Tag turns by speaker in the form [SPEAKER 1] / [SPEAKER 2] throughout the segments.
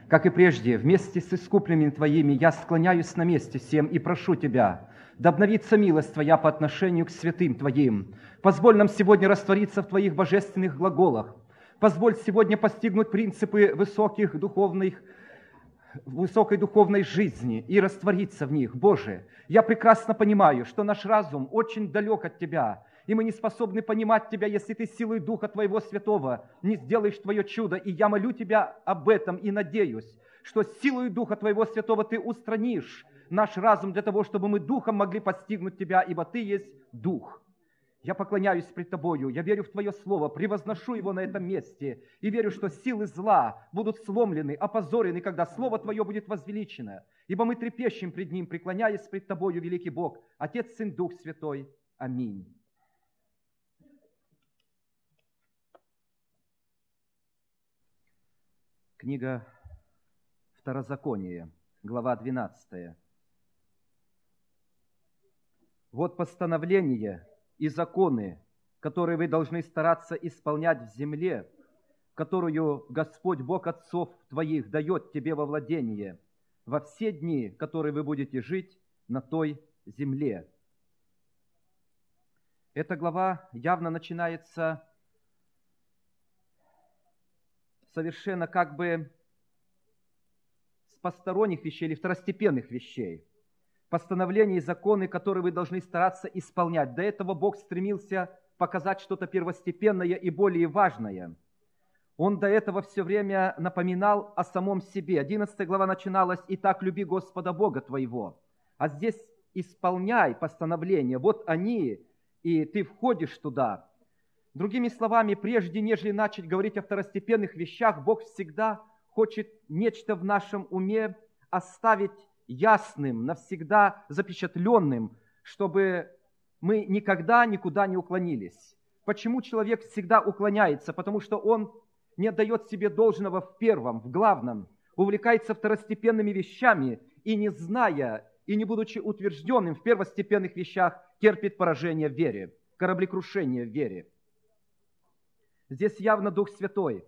[SPEAKER 1] Как и прежде, вместе с искупленными Твоими я склоняюсь на месте всем и прошу Тебя, да обновится милость Твоя по отношению к святым Твоим. Позволь нам сегодня раствориться в Твоих божественных глаголах. Позволь сегодня постигнуть принципы высокой духовной жизни и раствориться в них. Боже, я прекрасно понимаю, что наш разум очень далек от Тебя, и мы не способны понимать Тебя, если Ты силой Духа Твоего Святого не сделаешь Твое чудо. И я молю Тебя об этом и надеюсь, что силой Духа Твоего Святого Ты устранишь наш разум для того, чтобы мы Духом могли постигнуть Тебя, ибо Ты есть Дух. Я поклоняюсь пред Тобою, я верю в Твое Слово, превозношу его на этом месте и верю, что силы зла будут сломлены, опозорены, когда Слово Твое будет возвеличено. Ибо мы трепещем пред Ним, преклоняясь пред Тобою, великий Бог, Отец, Сын, Дух Святой. Аминь. Книга Второзакония, глава 12. Вот постановление и законы, которые вы должны стараться исполнять в земле, которую Господь Бог отцов твоих дает тебе во владение во все дни, которые вы будете жить на той земле. Эта глава явно начинается совершенно как бы с посторонних вещей или второстепенных вещей. Постановления и законы, которые вы должны стараться исполнять. До этого Бог стремился показать что-то первостепенное и более важное. Он до этого все время напоминал о самом себе. 11 глава начиналась: «Итак, люби Господа Бога твоего». А здесь исполняй постановления. Вот они, и ты входишь туда. Другими словами, прежде нежели начать говорить о второстепенных вещах, Бог всегда хочет нечто в нашем уме оставить ясным, навсегда запечатленным, чтобы мы никогда никуда не уклонились. Почему человек всегда уклоняется? Потому что он не отдает себе должного в первом, в главном, увлекается второстепенными вещами и, не зная, и не будучи утвержденным в первостепенных вещах, терпит поражение в вере, кораблекрушение в вере. Здесь явно Дух Святой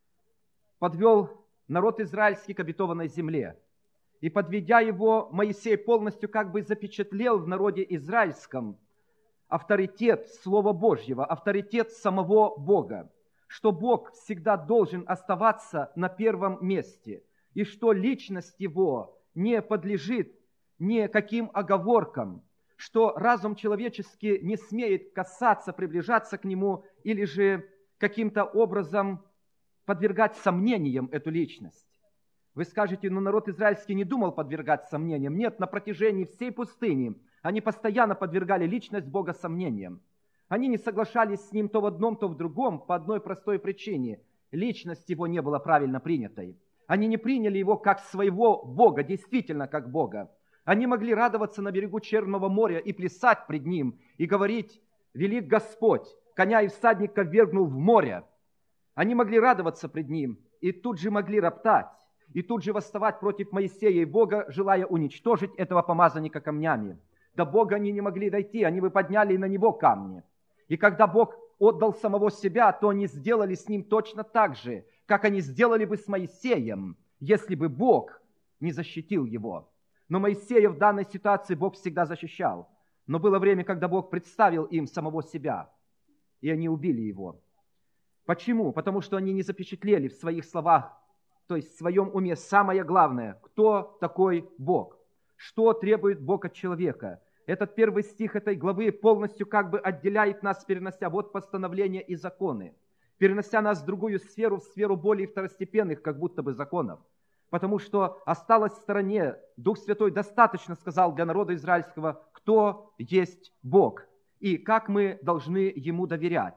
[SPEAKER 1] подвел народ израильский к обетованной земле. И, подведя его, Моисей полностью как бы запечатлел в народе израильском авторитет Слова Божьего, авторитет самого Бога, что Бог всегда должен оставаться на первом месте, и что личность Его не подлежит никаким оговоркам, что разум человеческий не смеет касаться, приближаться к Нему или же каким-то образом подвергать сомнениям эту личность. Вы скажете, но народ израильский не думал подвергать сомнениям. Нет, на протяжении всей пустыни они постоянно подвергали личность Бога сомнениям. Они не соглашались с Ним то в одном, то в другом по одной простой причине. Личность Его не была правильно принятой. Они не приняли Его как своего Бога, действительно как Бога. Они могли радоваться на берегу Черного моря и плясать пред Ним, и говорить: «Велик Господь, коня и всадника ввергнул в море». Они могли радоваться пред Ним и тут же могли роптать. И тут же восставать против Моисея и Бога, желая уничтожить этого помазанника камнями. До Бога они не могли дойти, они бы подняли на него камни. И когда Бог отдал самого себя, то они сделали с ним точно так же, как они сделали бы с Моисеем, если бы Бог не защитил его. Но Моисея в данной ситуации Бог всегда защищал. Но было время, когда Бог представил им самого себя, и они убили его. Почему? Потому что они не запечатлели в своих словах, то есть в своем уме самое главное, кто такой Бог, что требует Бог от человека. Этот первый стих этой главы полностью как бы отделяет нас, перенося вот постановления и законы, перенося нас в другую сферу, в сферу более второстепенных, как будто бы законов. Потому что осталось в стороне, Дух Святой достаточно сказал для народа израильского, кто есть Бог и как мы должны Ему доверять.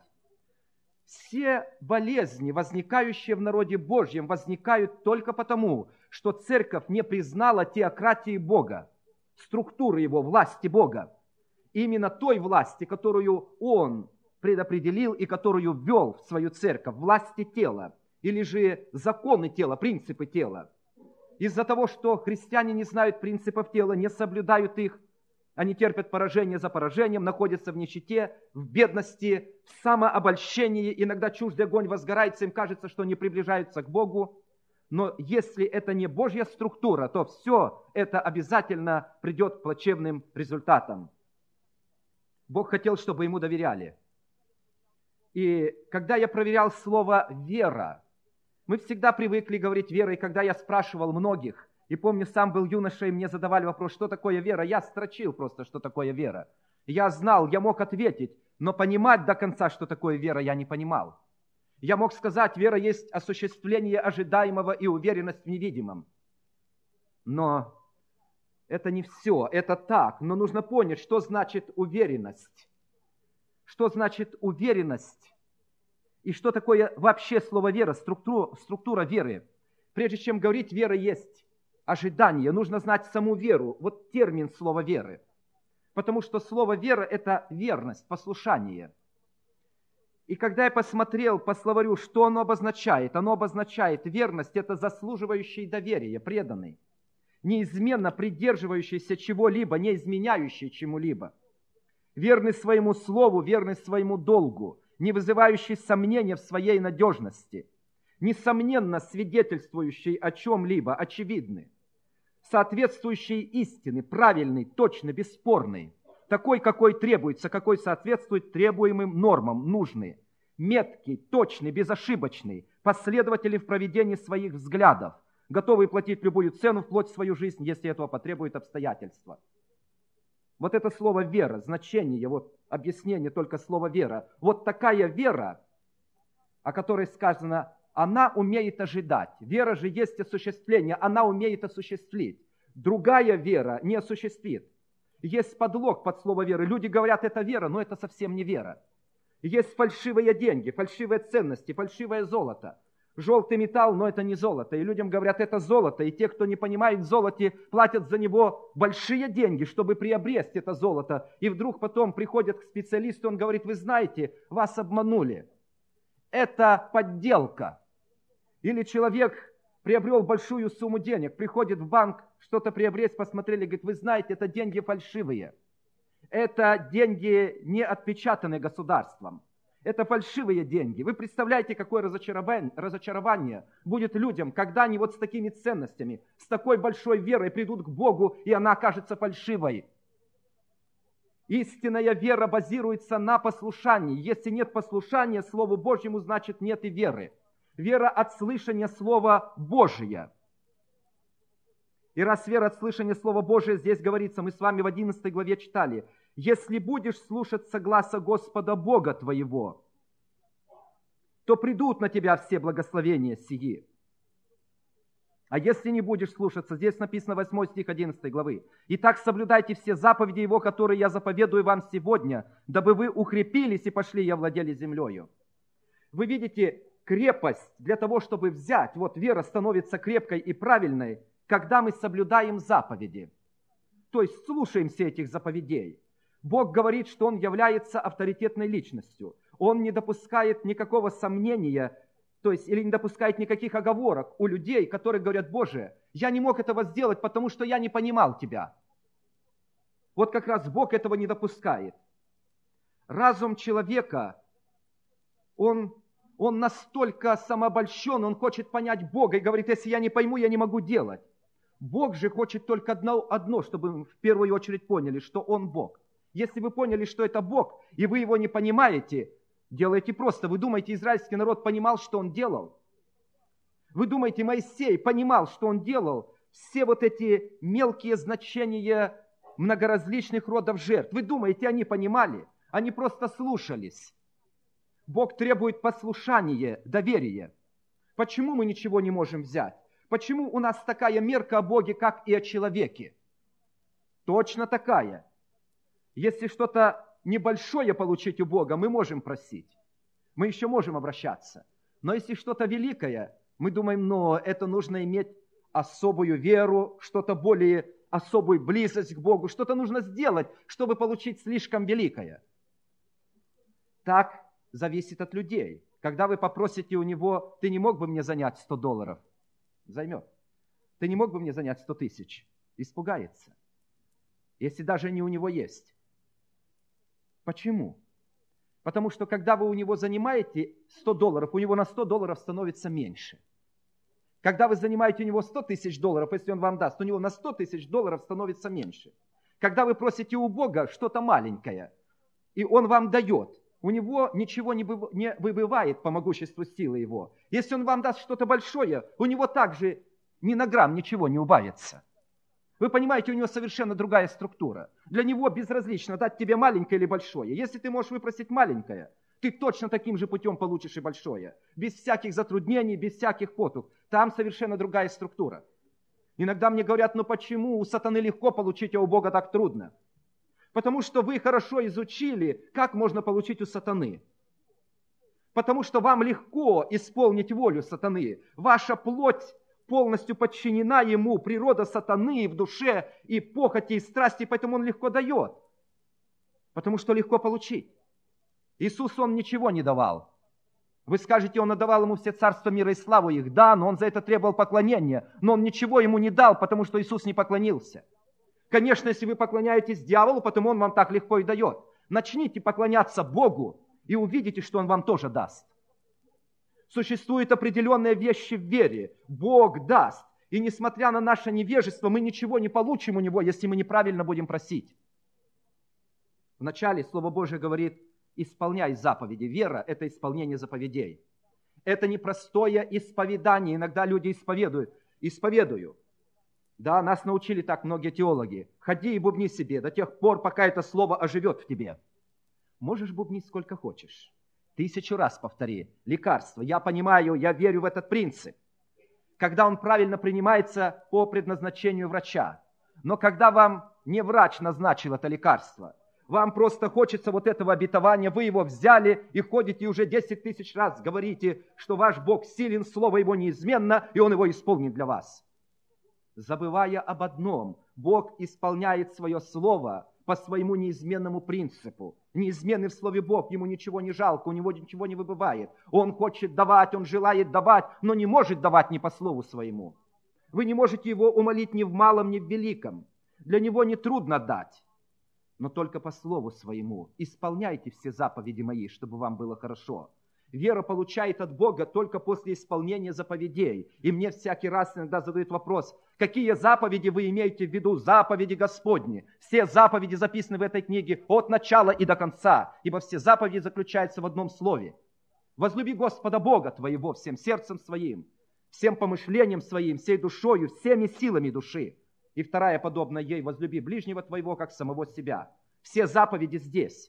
[SPEAKER 1] Все болезни, возникающие в народе Божьем, возникают только потому, что церковь не признала теократии Бога, структуры Его, власти Бога. Именно той власти, которую Он предопределил и которую ввел в свою церковь, власти тела, или же законы тела, принципы тела. Из-за того, что христиане не знают принципов тела, не соблюдают их, они терпят поражение за поражением, находятся в нищете, в бедности, в самообольщении. Иногда чуждый огонь возгорается, им кажется, что они приближаются к Богу. Но если это не Божья структура, то все это обязательно придет к плачевным результатам. Бог хотел, чтобы ему доверяли. И когда я проверял слово «вера», мы всегда привыкли говорить «вера», и когда я спрашивал многих, и помню, сам был юношей, мне задавали вопрос, что такое вера, я строчил просто, что такое вера. Я знал, я мог ответить, но понимать до конца, что такое вера, я не понимал. Я мог сказать, вера есть осуществление ожидаемого и уверенность в невидимом. Но это не все, это так. Но нужно понять, что значит уверенность. Что значит уверенность? И что такое вообще слово вера, структура веры? Прежде чем говорить, вера есть ожидание. Нужно знать саму веру. Вот термин слова веры. Потому что слово вера – это верность, послушание. И когда я посмотрел по словарю, что оно обозначает верность – это заслуживающий доверия, преданный, неизменно придерживающийся чего-либо, не изменяющий чему-либо, верный своему слову, верный своему долгу, не вызывающий сомнения в своей надежности, несомненно свидетельствующий о чем-либо, очевидный, соответствующий истине, правильный, точный, бесспорный, такой, какой требуется, какой соответствует требуемым нормам, нужный, меткий, точный, безошибочный, последовательный в проведении своих взглядов, готовый платить любую цену вплоть в свою жизнь, если этого потребует обстоятельства. Вот это слово «вера», значение, вот объяснение только слова «вера». Вот такая вера, о которой сказано, она умеет ожидать. Вера же есть осуществление, она умеет осуществить. Другая вера не осуществит. Есть подлог под слово «вера». Люди говорят, это вера, но это совсем не вера. Есть фальшивые деньги, фальшивые ценности, фальшивое золото. Желтый металл, но это не золото. И людям говорят, это золото. И те, кто не понимает в золоте, платят за него большие деньги, чтобы приобрести это золото. И вдруг потом приходят к специалисту, он говорит, вы знаете, вас обманули. Это подделка. Или человек приобрел большую сумму денег, приходит в банк, что-то приобрести, посмотрели, говорит, вы знаете, это деньги фальшивые. Это деньги не отпечатанные государством. Это фальшивые деньги. Вы представляете, какое разочарование будет людям, когда они вот с такими ценностями, с такой большой верой придут к Богу, и она окажется фальшивой. Истинная вера базируется на послушании. Если нет послушания Слову Божьему, значит нет и веры. Вера от слышания Слова Божия. И раз вера от слышания Слова Божия, здесь говорится, мы с вами в 11 главе читали, если будешь слушаться гласа Господа Бога твоего, то придут на тебя все благословения сии. А если не будешь слушаться, здесь написано 8 стих 11 главы. «Итак, соблюдайте все заповеди Его, которые я заповедую вам сегодня, дабы вы укрепились и пошли и овладели землею». Вы видите, крепость для того, чтобы взять, вот вера становится крепкой и правильной, когда мы соблюдаем заповеди. То есть слушаемся этих заповедей. Бог говорит, что Он является авторитетной личностью. Он не допускает никакого сомнения, то есть или не допускает никаких оговорок у людей, которые говорят, Боже, я не мог этого сделать, потому что я не понимал Тебя. Вот как раз Бог этого не допускает. Разум человека, он настолько самообольщен, он хочет понять Бога и говорит, если я не пойму, я не могу делать. Бог же хочет только одно, чтобы мы в первую очередь поняли, что Он Бог. Если вы поняли, что это Бог, и вы Его не понимаете, делайте просто. Вы думаете, израильский народ понимал, что он делал? Вы думаете, Моисей понимал, что он делал? Все вот эти мелкие значения многоразличных родов жертв. Вы думаете, они понимали? Они просто слушались. Бог требует послушания, доверия. Почему мы ничего не можем взять? Почему у нас такая мерка о Боге, как и о человеке? Точно такая. Если что-то небольшое получить у Бога, мы можем просить. Мы еще можем обращаться. Но если что-то великое, мы думаем, но это нужно иметь особую веру, что-то более особую близость к Богу, что-то нужно сделать, чтобы получить слишком великое. Так зависит от людей. Когда вы попросите у него, ты не мог бы мне занять $100? Займет. Ты не мог бы мне занять 100 тысяч? Испугается. Если даже не у него есть. Почему? Потому что когда вы у него занимаете $100, у него на $100 становится меньше. Когда вы занимаете у него 100 тысяч долларов, если он вам даст, у него на 100 тысяч долларов становится меньше. Когда вы просите у Бога что-то маленькое, и он вам дает, у него ничего не выбывает по могуществу силы его. Если он вам даст что-то большое, у него также ни на грамм ничего не убавится. Вы понимаете, у него совершенно другая структура. Для него безразлично, дать тебе маленькое или большое. Если ты можешь выпросить маленькое, ты точно таким же путем получишь и большое. Без всяких затруднений, без всяких потуг. Там совершенно другая структура. Иногда мне говорят, ну почему у сатаны легко получить, а у Бога так трудно? Потому что вы хорошо изучили, как можно получить у сатаны. Потому что вам легко исполнить волю сатаны. Ваша плоть полностью подчинена ему, природа сатаны в душе, и похоти, и страсти, поэтому он легко дает. Потому что легко получить. Иисус, он ничего не давал. Вы скажете, он отдавал ему все царства мира и славу их. Да, но он за это требовал поклонения. Но он ничего ему не дал, потому что Иисус не поклонился. Конечно, если вы поклоняетесь дьяволу, потому он вам так легко и дает. Начните поклоняться Богу и увидите, что он вам тоже даст. Существуют определенные вещи в вере. Бог даст. И несмотря на наше невежество, мы ничего не получим у него, если мы неправильно будем просить. Вначале Слово Божие говорит, исполняй заповеди. Вера – это исполнение заповедей. Это непростое исповедание. Иногда люди исповедуют. Исповедую. Да, нас научили так многие теологи. Ходи и бубни себе до тех пор, пока это слово оживет в тебе. Можешь бубнить сколько хочешь. 1000 раз повтори. Лекарство. Я понимаю, я верю в этот принцип. Когда он правильно принимается по предназначению врача. Но когда вам не врач назначил это лекарство, вам просто хочется вот этого обетования, вы его взяли и ходите и уже 10 000 раз говорите, что ваш Бог силен, слово его неизменно, и он его исполнит для вас. Забывая об одном, Бог исполняет свое слово по своему неизменному принципу. Неизменный в слове Бог, ему ничего не жалко, у него ничего не выбывает. Он хочет давать, он желает давать, но не может давать не по слову своему. Вы не можете его умолить ни в малом, ни в великом. Для него не трудно дать, но только по слову своему. Исполняйте все заповеди мои, чтобы вам было хорошо. Вера получает от Бога только после исполнения заповедей. И мне всякий раз иногда задают вопрос, какие заповеди вы имеете в виду? Заповеди Господни. Все заповеди записаны в этой книге от начала и до конца, ибо все заповеди заключаются в одном слове. Возлюби Господа Бога твоего всем сердцем своим, всем помышлением своим, всей душою, всеми силами души. И вторая, подобная ей, возлюби ближнего твоего, как самого себя. Все заповеди здесь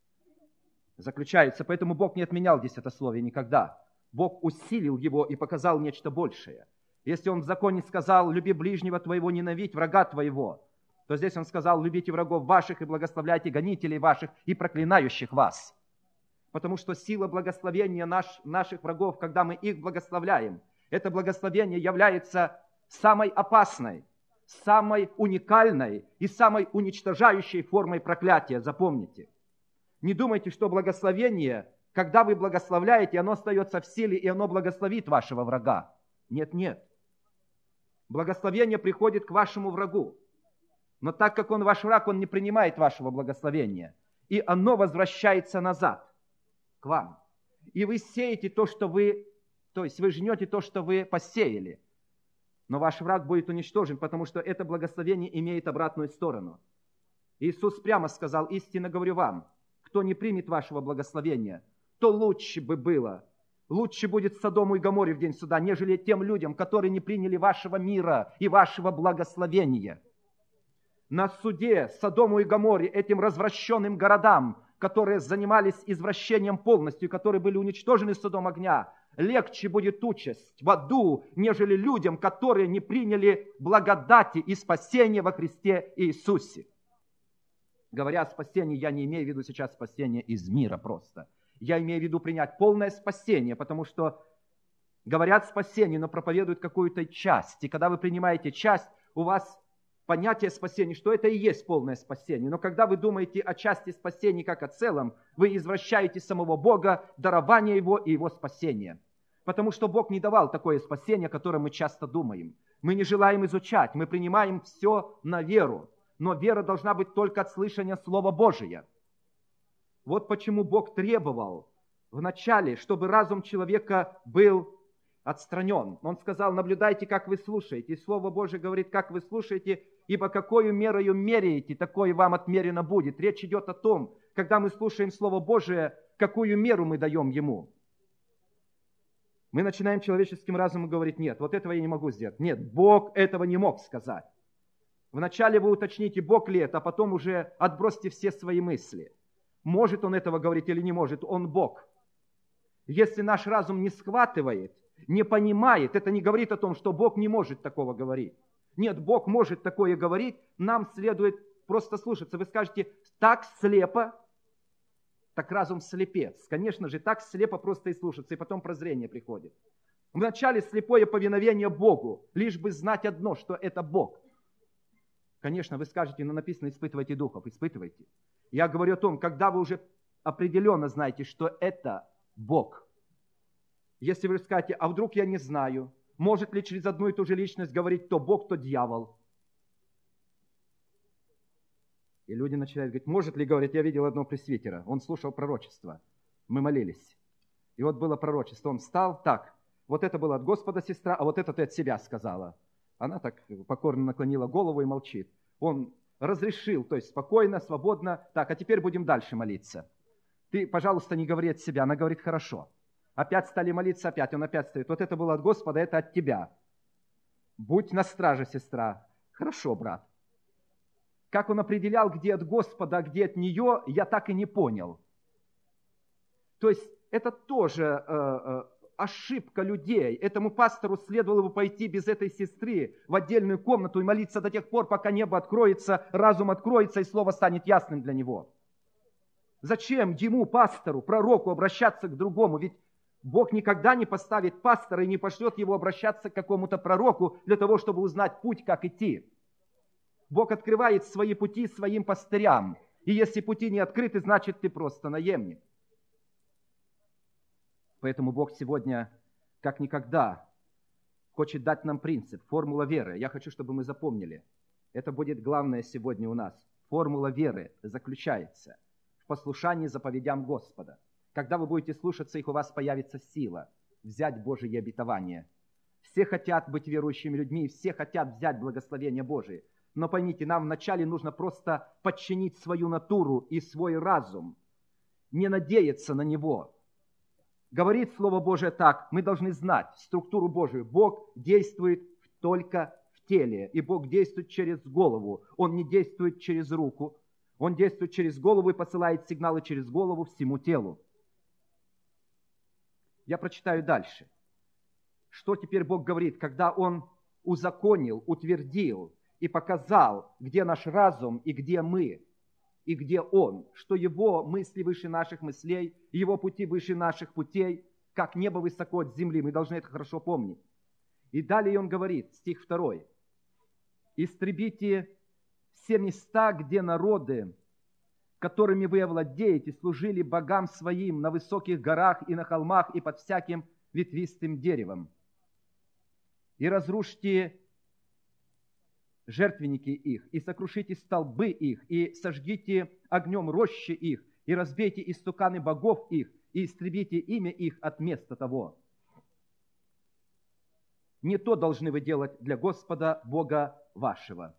[SPEAKER 1] заключаются, поэтому Бог не отменял здесь это слово никогда. Бог усилил его и показал нечто большее. Если он в законе сказал, люби ближнего твоего, ненавидь врага твоего, то здесь он сказал, любите врагов ваших и благословляйте гонителей ваших и проклинающих вас. Потому что сила благословения наших врагов, когда мы их благословляем, это благословение является самой опасной, самой уникальной и самой уничтожающей формой проклятия. Запомните. Не думайте, что благословение, когда вы благословляете, оно остается в силе, и оно благословит вашего врага. Нет, нет. Благословение приходит к вашему врагу. Но так как он ваш враг, он не принимает вашего благословения. И оно возвращается назад к вам. И вы сеете то, что вы жнете то, что вы посеяли. Но ваш враг будет уничтожен, потому что это благословение имеет обратную сторону. Иисус прямо сказал, истинно говорю вам, кто не примет вашего благословения, то лучше бы было, лучше будет Содому и Гоморе в день суда, нежели тем людям, которые не приняли вашего мира и вашего благословения. На суде Содому и Гоморе, этим развращенным городам, которые занимались извращением полностью, которые были уничтожены судом огня, легче будет участь в аду, нежели людям, которые не приняли благодати и спасения во Христе Иисусе. Говоря о спасении, я не имею в виду сейчас спасение из мира просто. Я имею в виду принять полное спасение, потому что говорят спасение, но проповедуют какую-то часть. И когда вы принимаете часть, у вас понятие спасения, что это и есть полное спасение. Но когда вы думаете о части спасения как о целом, вы извращаете самого Бога, дарование Его и Его спасение. Потому что Бог не давал такое спасение, о котором мы часто думаем. Мы не желаем изучать, мы принимаем все на веру. Но вера должна быть только от слышания Слова Божия. Вот почему Бог требовал вначале, чтобы разум человека был отстранен. Он сказал, наблюдайте, как вы слушаете. И Слово Божие говорит, как вы слушаете, ибо какою мерою меряете, такое вам отмерено будет. Речь идет о том, когда мы слушаем Слово Божие, какую меру мы даем Ему. Мы начинаем человеческим разумом говорить, нет, вот этого я не могу сделать. Нет, Бог этого не мог сказать. Вначале вы уточните, Бог ли это, а потом уже отбросьте все свои мысли. Может Он этого говорить или не может, Он Бог. Если наш разум не схватывает, не понимает, это не говорит о том, что Бог не может такого говорить. Нет, Бог может такое говорить, нам следует просто слушаться. Вы скажете, так слепо, так разум слепец. Конечно же, так слепо просто и слушаться, и потом прозрение приходит. Вначале слепое повиновение Богу, лишь бы знать одно, что это Бог. Конечно, вы скажете, но написано, испытывайте духов, испытывайте. Я говорю о том, когда вы уже определенно знаете, что это Бог. Если вы скажете, а вдруг я не знаю, может ли через одну и ту же личность говорить то Бог, то дьявол? И люди начинают говорить, может ли, говорит, я видел одного пресвитера, он слушал пророчество, мы молились. И вот было пророчество, он встал, так, вот это было от Господа, сестра, а вот это ты от себя сказала. Она так покорно наклонила голову и молчит. Он разрешил, то есть спокойно, свободно, так, а теперь будем дальше молиться. Ты, пожалуйста, не говори от себя, она говорит, хорошо. Опять стали молиться, опять, он опять стоит, вот это было от Господа, это от тебя. Будь на страже, сестра. Хорошо, брат. Как он определял, где от Господа, а где от нее, я так и не понял. То есть это тоже ошибка людей. Этому пастору следовало бы пойти без этой сестры в отдельную комнату и молиться до тех пор, пока небо откроется, разум откроется и слово станет ясным для него. Зачем ему, пастору, пророку, обращаться к другому? Ведь Бог никогда не поставит пастора и не пошлет его обращаться к какому-то пророку для того, чтобы узнать путь, как идти. Бог открывает свои пути своим пастырям. И если пути не открыты, значит, ты просто наемник. Поэтому Бог сегодня, как никогда, хочет дать нам принцип, формула веры. Я хочу, чтобы мы запомнили. Это будет главное сегодня у нас. Формула веры заключается в послушании заповедям Господа. Когда вы будете слушаться их, у вас появится сила взять Божие обетование. Все хотят быть верующими людьми, все хотят взять благословение Божие. Но поймите, нам вначале нужно просто подчинить свою натуру и свой разум, не надеяться на него. Говорит Слово Божие так, мы должны знать структуру Божию. Бог действует только в теле, и Бог действует через голову. Он не действует через руку, Он действует через голову и посылает сигналы через голову всему телу. Я прочитаю дальше. Что теперь Бог говорит, когда Он узаконил, утвердил и показал, где наш разум и где мы, и где Он, что Его мысли выше наших мыслей, Его пути выше наших путей, как небо высоко от земли. Мы должны это хорошо помнить. И далее Он говорит, стих 2. «Истребите все места, где народы, которыми вы овладеете, служили богам своим на высоких горах и на холмах и под всяким ветвистым деревом. И разрушьте жертвенники их, и сокрушите столбы их, и сожгите огнем рощи их, и разбейте истуканы богов их, и истребите имя их от места того. Не то должны вы делать для Господа Бога вашего».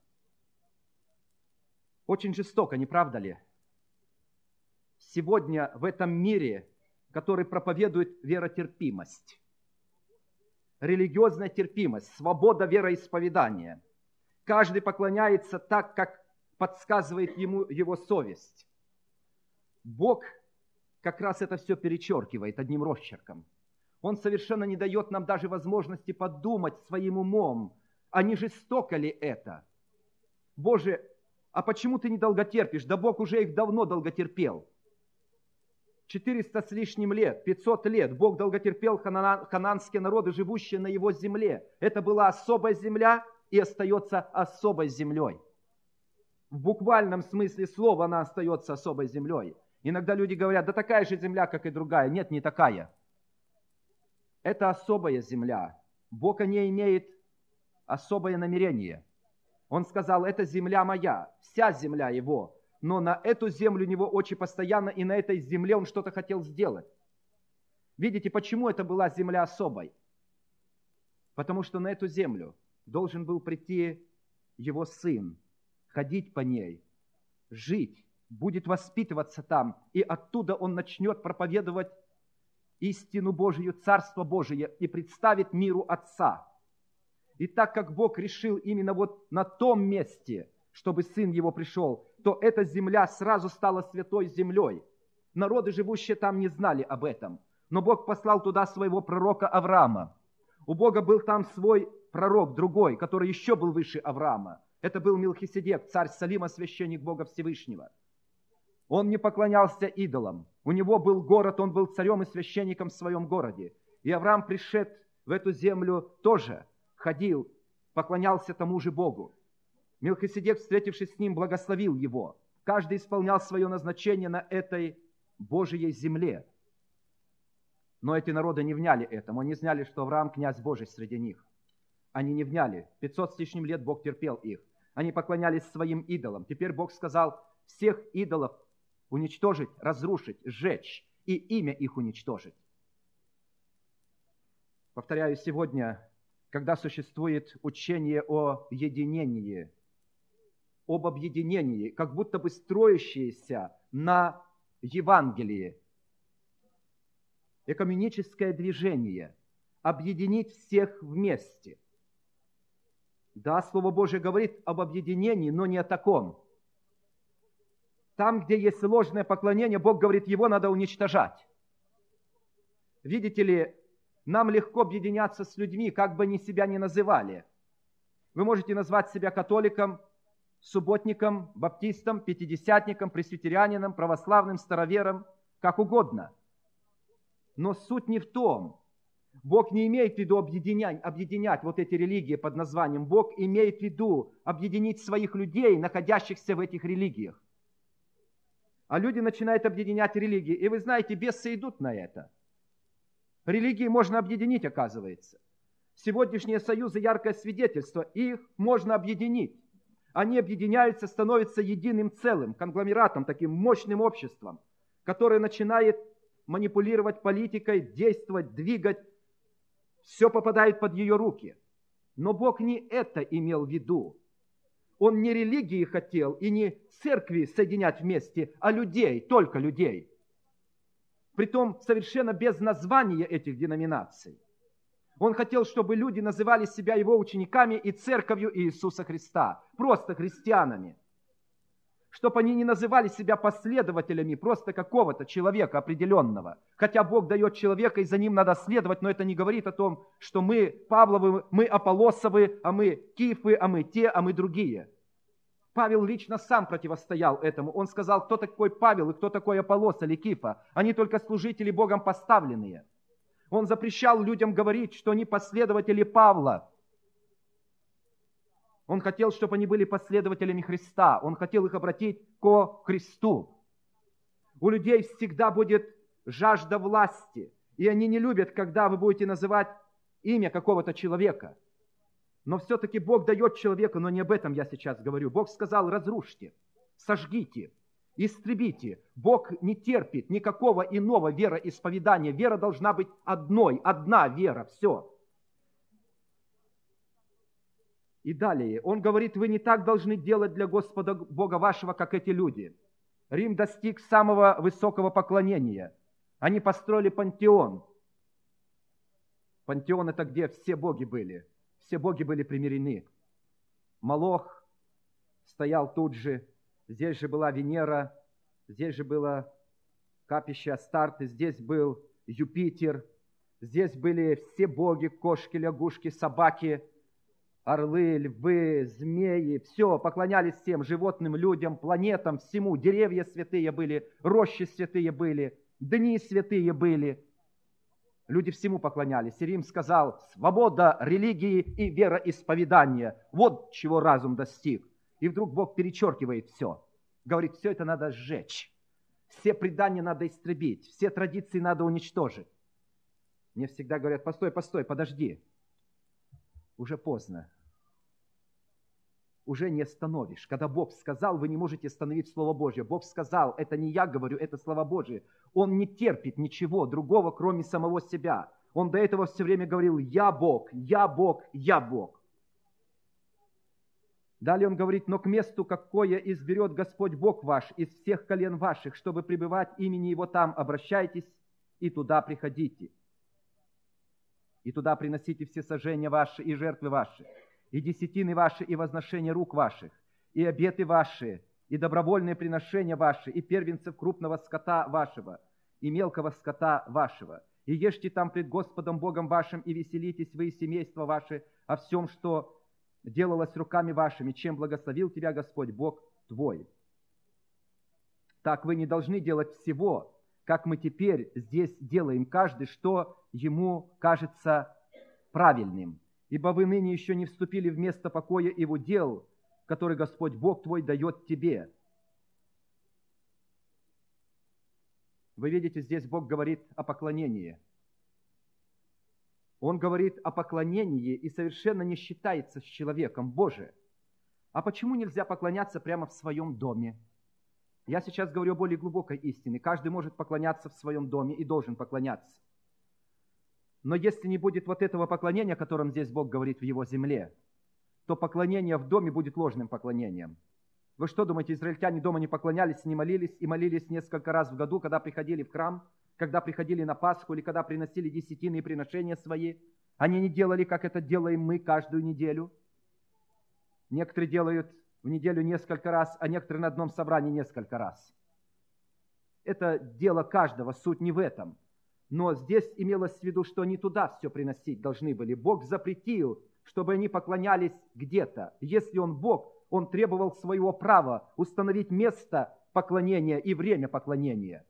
[SPEAKER 1] Очень жестоко, не правда ли? Сегодня в этом мире, который проповедует веротерпимость, религиозная терпимость, свобода вероисповедания, каждый поклоняется так, как подсказывает ему его совесть. Бог как раз это все перечеркивает одним росчерком. Он совершенно не дает нам даже возможности подумать своим умом, а не жестоко ли это? Боже, а почему ты не долготерпишь? Да Бог уже их давно долготерпел. 400 с лишним лет, 500 лет Бог долготерпел хананские народы, живущие на его земле. Это была особая земля и остается особой землей. В буквальном смысле слова она остается особой землей. Иногда люди говорят, да такая же земля, как и другая. Нет, не такая. Это особая земля. Бог о ней имеет особое намерение. Он сказал, это земля моя, вся земля его. Но на эту землю у него очи постоянно, и на этой земле он что-то хотел сделать. Видите, почему это была земля особой? Потому что на эту землю должен был прийти его сын, ходить по ней, жить, будет воспитываться там, и оттуда он начнет проповедовать истину Божию, Царство Божие, и представит миру Отца. И так как Бог решил именно вот на том месте, чтобы Сын Его пришел, то эта земля сразу стала святой землей. Народы, живущие там, не знали об этом. Но Бог послал туда своего пророка Авраама. У Бога был там свой пророк, другой, который еще был выше Авраама. Это был Мелхиседек, царь Салима, священник Бога Всевышнего. Он не поклонялся идолам. У него был город, он был царем и священником в своем городе. И Авраам, пришед в эту землю, тоже ходил, поклонялся тому же Богу. Мелхиседек, встретившись с ним, благословил его. Каждый исполнял свое назначение на этой Божьей земле. Но эти народы не вняли этому. Они знали, что Авраам князь Божий среди них. Они не вняли. 500 с лишним лет Бог терпел их. Они поклонялись своим идолам. Теперь Бог сказал всех идолов уничтожить, разрушить, сжечь и имя их уничтожить. Повторяю, сегодня, когда существует учение о единении, об объединении, как будто бы строящееся на Евангелии, экуменическое движение, объединить всех вместе. Да, Слово Божие говорит об объединении, но не о таком. Там, где есть ложное поклонение, Бог говорит, его надо уничтожать. Видите ли, нам легко объединяться с людьми, как бы они себя ни называли. Вы можете назвать себя католиком, субботником, баптистом, пятидесятником, пресвитерианином, православным, старовером, как угодно. Но суть не в том. Бог не имеет в виду объединять вот эти религии под названием. Бог имеет в виду объединить своих людей, находящихся в этих религиях. А люди начинают объединять религии. И вы знаете, бесы идут на это. Религии можно объединить, оказывается. Сегодняшние союзы — яркое свидетельство. Их можно объединить. Они объединяются, становятся единым целым, конгломератом, таким мощным обществом, которое начинает манипулировать политикой, действовать, двигать. Все попадает под ее руки. Но Бог не это имел в виду. Он не религии хотел и не церкви соединять вместе, а людей, только людей. Притом совершенно без названия этих деноминаций. Он хотел, чтобы люди называли себя его учениками и церковью Иисуса Христа, просто христианами. Чтобы они не называли себя последователями просто какого-то человека определенного. Хотя Бог дает человека, и за ним надо следовать, но это не говорит о том, что мы Павловы, мы Аполлосовы, а мы Кифы, а мы те, а мы другие. Павел лично сам противостоял этому. Он сказал, кто такой Павел и кто такой Аполлос или Кифа. Они только служители Богом поставленные. Он запрещал людям говорить, что они последователи Павла. Он хотел, чтобы они были последователями Христа. Он хотел их обратить ко Христу. У людей всегда будет жажда власти. И они не любят, когда вы будете называть имя какого-то человека. Но все-таки Бог дает человеку, но не об этом я сейчас говорю. Бог сказал, разрушьте, сожгите, истребите. Бог не терпит никакого иного вероисповедания. Вера должна быть одной, одна вера, все. И далее, он говорит, вы не так должны делать для Господа Бога вашего, как эти люди. Рим достиг самого высокого поклонения. Они построили пантеон. Пантеон — это где все боги были. Все боги были примирены. Молох стоял тут же. Здесь же была Венера. Здесь же было капище Астарты. Здесь был Юпитер. Здесь были все боги, кошки, лягушки, собаки, орлы, львы, змеи, все, поклонялись всем животным, людям, планетам, всему. Деревья святые были, рощи святые были, дни святые были. Люди всему поклонялись. И Рим сказал, свобода религии и вероисповедания. Вот чего разум достиг. И вдруг Бог перечеркивает все. Говорит, все это надо сжечь. Все предания надо истребить. Все традиции надо уничтожить. Мне всегда говорят, постой, подожди. Уже поздно. Уже не остановишь. Когда Бог сказал, вы не можете остановить Слово Божье. Бог сказал, это не я говорю, это Слово Божье. Он не терпит ничего другого, кроме самого себя. Он до этого все время говорил: «Я Бог, я Бог, я Бог». Далее он говорит: «Но к месту, какое изберет Господь Бог ваш из всех колен ваших, чтобы пребывать имени Его там, обращайтесь и туда приходите. И туда приносите все сожжения ваши и жертвы ваши, и десятины ваши, и возношения рук ваших, и обеты ваши, и добровольные приношения ваши, и первенцев крупного скота вашего, и мелкого скота вашего. И ешьте там пред Господом Богом вашим, и веселитесь вы и семейства ваши о всем, что делалось руками вашими, чем благословил тебя Господь Бог твой». Так вы не должны делать всего, как мы теперь здесь делаем, каждый, что ему кажется правильным. Ибо вы ныне еще не вступили в место покоя и в удел, который Господь Бог твой дает тебе. Вы видите, здесь Бог говорит о поклонении. Он говорит о поклонении и совершенно не считается с человеком. Боже, а почему нельзя поклоняться прямо в своем доме? Я сейчас говорю о более глубокой истине. Каждый может поклоняться в своем доме и должен поклоняться. Но если не будет вот этого поклонения, о котором здесь Бог говорит в Его земле, то поклонение в доме будет ложным поклонением. Вы что думаете, израильтяне дома не поклонялись, не молились и молились несколько раз в году, когда приходили в храм, когда приходили на Пасху или когда приносили десятины и приношения свои? Они не делали, как это делаем мы каждую неделю. Некоторые делают в неделю несколько раз, а некоторые на одном собрании несколько раз. Это дело каждого, суть не в этом. Но здесь имелось в виду, что они туда все приносить должны были. Бог запретил, чтобы они поклонялись где-то. Если Он Бог, Он требовал своего права установить место поклонения и время поклонения.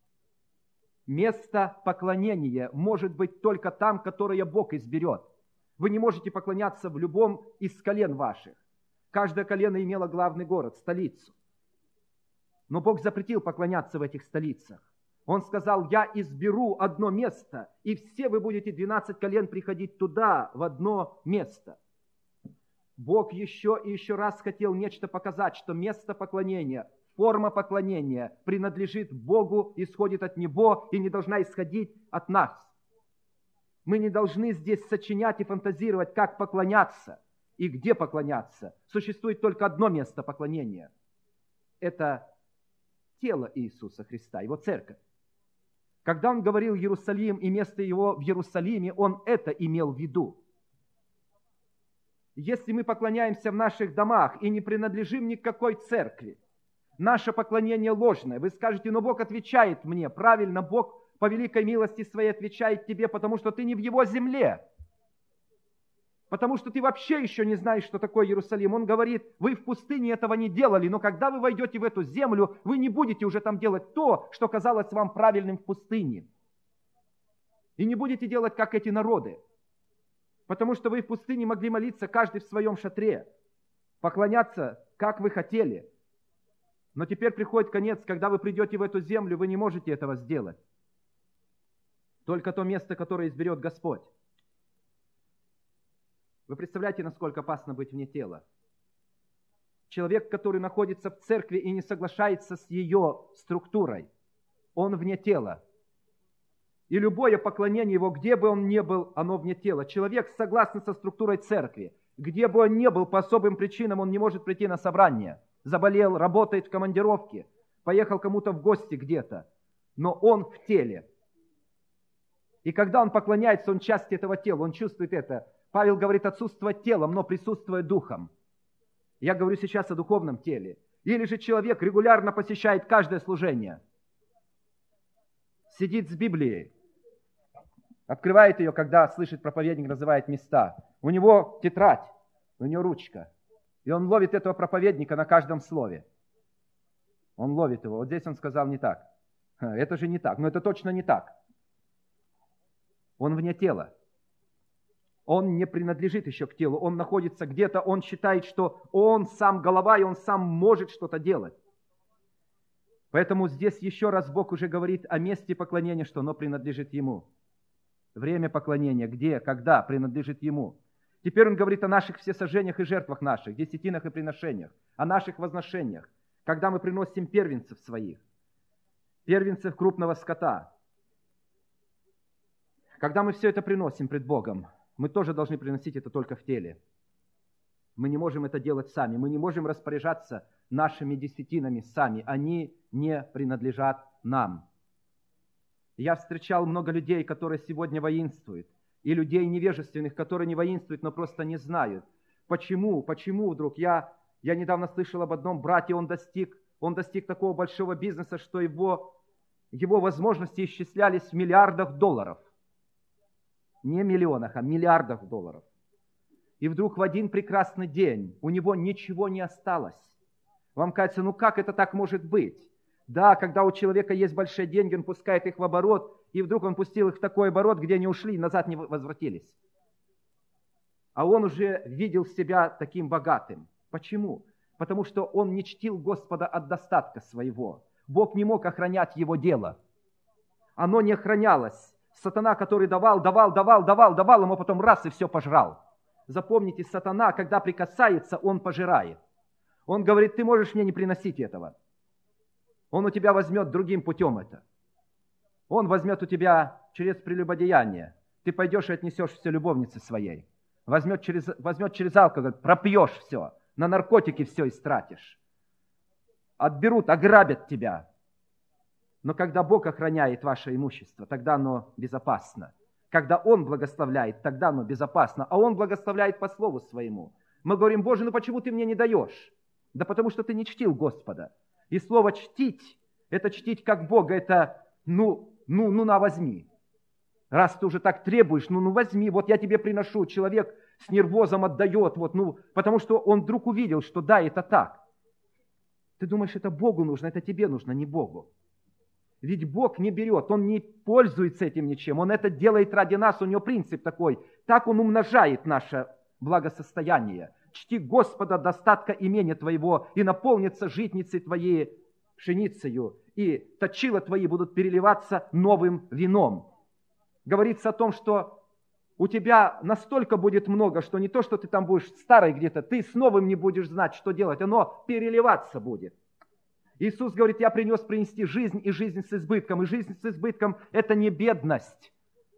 [SPEAKER 1] Место поклонения может быть только там, которое Бог изберет. Вы не можете поклоняться в любом из колен ваших. Каждое колено имело главный город, столицу. Но Бог запретил поклоняться в этих столицах. Он сказал: «Я изберу одно место, и все вы будете 12 колен приходить туда, в одно место». Бог еще и еще раз хотел нечто показать, что место поклонения, форма поклонения принадлежит Богу, исходит от Него и не должна исходить от нас. Мы не должны здесь сочинять и фантазировать, как поклоняться и где поклоняться. Существует только одно место поклонения. Это тело Иисуса Христа, Его церковь. Когда Он говорил Иерусалим и место Его в Иерусалиме, Он это имел в виду. Если мы поклоняемся в наших домах и не принадлежим ни к какой церкви, наше поклонение ложное. Вы скажете: но Бог отвечает мне. Правильно, Бог по великой милости своей отвечает тебе, потому что ты не в Его земле. Потому что ты вообще еще не знаешь, что такое Иерусалим. Он говорит: вы в пустыне этого не делали, но когда вы войдете в эту землю, вы не будете уже там делать то, что казалось вам правильным в пустыне. И не будете делать, как эти народы. Потому что вы в пустыне могли молиться каждый в своем шатре, поклоняться, как вы хотели. Но теперь приходит конец, когда вы придете в эту землю, вы не можете этого сделать. Только то место, которое изберет Господь. Вы представляете, насколько опасно быть вне тела? Человек, который находится в церкви и не соглашается с ее структурой, он вне тела. И любое поклонение его, где бы он ни был, оно вне тела. Человек согласен со структурой церкви. Где бы он ни был, по особым причинам он не может прийти на собрание. Заболел, работает в командировке, поехал кому-то в гости где-то. Но он в теле. И когда он поклоняется, он часть этого тела, он чувствует это. Павел говорит: отсутствовать телом, но присутствует духом. Я говорю сейчас о духовном теле. Или же человек регулярно посещает каждое служение. Сидит с Библией. Открывает ее, когда слышит проповедник, называет места. У него тетрадь, у него ручка. И он ловит этого проповедника на каждом слове. Он ловит его. Вот здесь он сказал не так. Это же не так. Но это точно не так. Он вне тела. Он не принадлежит еще к телу. Он находится где-то, он считает, что он сам голова, и он сам может что-то делать. Поэтому здесь еще раз Бог уже говорит о месте поклонения, что оно принадлежит Ему. Время поклонения, где, когда, принадлежит Ему. Теперь Он говорит о наших всесожжениях и жертвах наших, десятинах и приношениях, о наших возношениях, когда мы приносим первенцев своих, первенцев крупного скота. Когда мы все это приносим пред Богом, мы тоже должны приносить это только в теле. Мы не можем это делать сами. Мы не можем распоряжаться нашими десятинами сами. Они не принадлежат нам. Я встречал много людей, которые сегодня воинствуют, и людей невежественных, которые не воинствуют, но просто не знают. Почему вдруг? Я недавно слышал об одном брате, он достиг такого большого бизнеса, что его возможности исчислялись в миллиардах долларов. Не миллионах, а миллиардах долларов. И вдруг в один прекрасный день у него ничего не осталось. Вам кажется, как это так может быть? Да, когда у человека есть большие деньги, он пускает их в оборот, и вдруг он пустил их в такой оборот, где они ушли и назад не возвратились. А он уже видел себя таким богатым. Почему? Потому что он не чтил Господа от достатка своего. Бог не мог охранять его дело. Оно не охранялось. Сатана, который давал, ему потом раз и все пожрал. Запомните, сатана, когда прикасается, он пожирает. Он говорит, ты можешь мне не приносить этого. Он у тебя возьмет другим путем это. Он возьмет у тебя через прелюбодеяние. Ты пойдешь и отнесешь все любовнице своей. Возьмет через алкоголь, пропьешь все. На наркотики все истратишь. Отберут, ограбят тебя. Но когда Бог охраняет ваше имущество, тогда оно безопасно. Когда Он благословляет, тогда оно безопасно. А Он благословляет по слову своему. Мы говорим, Боже, почему ты мне не даешь? Да потому что ты не чтил Господа. И слово «чтить» – это чтить как Бога, это на возьми. Раз ты уже так требуешь, возьми, вот я тебе приношу. Человек с нервозом отдает, потому что он вдруг увидел, что да, это так. Ты думаешь, это Богу нужно, это тебе нужно, не Богу. Ведь Бог не берет, Он не пользуется этим ничем, Он это делает ради нас, у Него принцип такой. Так Он умножает наше благосостояние. Чти Господа достатка имения твоего, и наполнится житницы твоей пшеницею, и точила твои будут переливаться новым вином. Говорится о том, что у тебя настолько будет много, что не то, что ты там будешь старой где-то, ты с новым не будешь знать, что делать, оно переливаться будет. Иисус говорит, я принес принести жизнь и жизнь с избытком. И жизнь с избытком – это не бедность.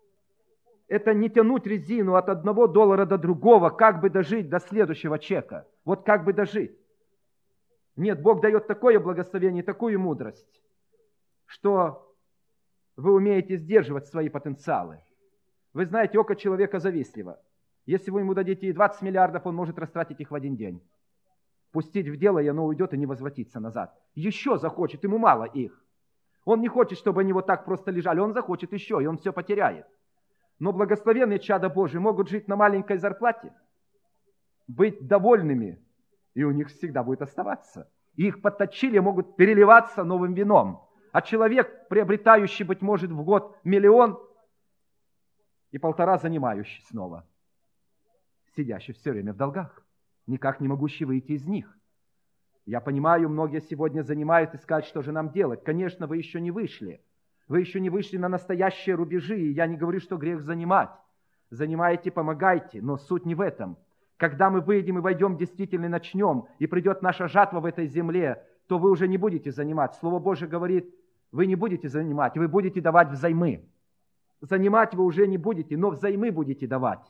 [SPEAKER 1] Это не тянуть резину от $1 до другого, как бы дожить до следующего чека. Вот как бы дожить. Нет, Бог дает такое благословение, такую мудрость, что вы умеете сдерживать свои потенциалы. Вы знаете, око человека завистливо. Если вы ему дадите и 20 миллиардов, он может растратить их в один день. Пустить в дело, и оно уйдет и не возвратится назад. Еще захочет, ему мало их. Он не хочет, чтобы они вот так просто лежали, он захочет еще, и он все потеряет. Но благословенные чада Божии могут жить на маленькой зарплате, быть довольными, и у них всегда будет оставаться. И их подточили могут переливаться новым вином. А человек, приобретающий, быть может, в год 1 000 000 и 1,5 занимающий снова, сидящий все время в долгах, никак не могущий выйти из них. Я понимаю, многие сегодня занимают и скажут, что же нам делать. Конечно, вы еще не вышли. Вы еще не вышли на настоящие рубежи, и я не говорю, что грех занимать. Занимаете, помогайте, но суть не в этом. Когда мы выйдем и войдем действительно и начнем, и придет наша жатва в этой земле, то вы уже не будете занимать. Слово Божие говорит, вы не будете занимать, вы будете давать взаймы. Занимать вы уже не будете, но взаймы будете давать.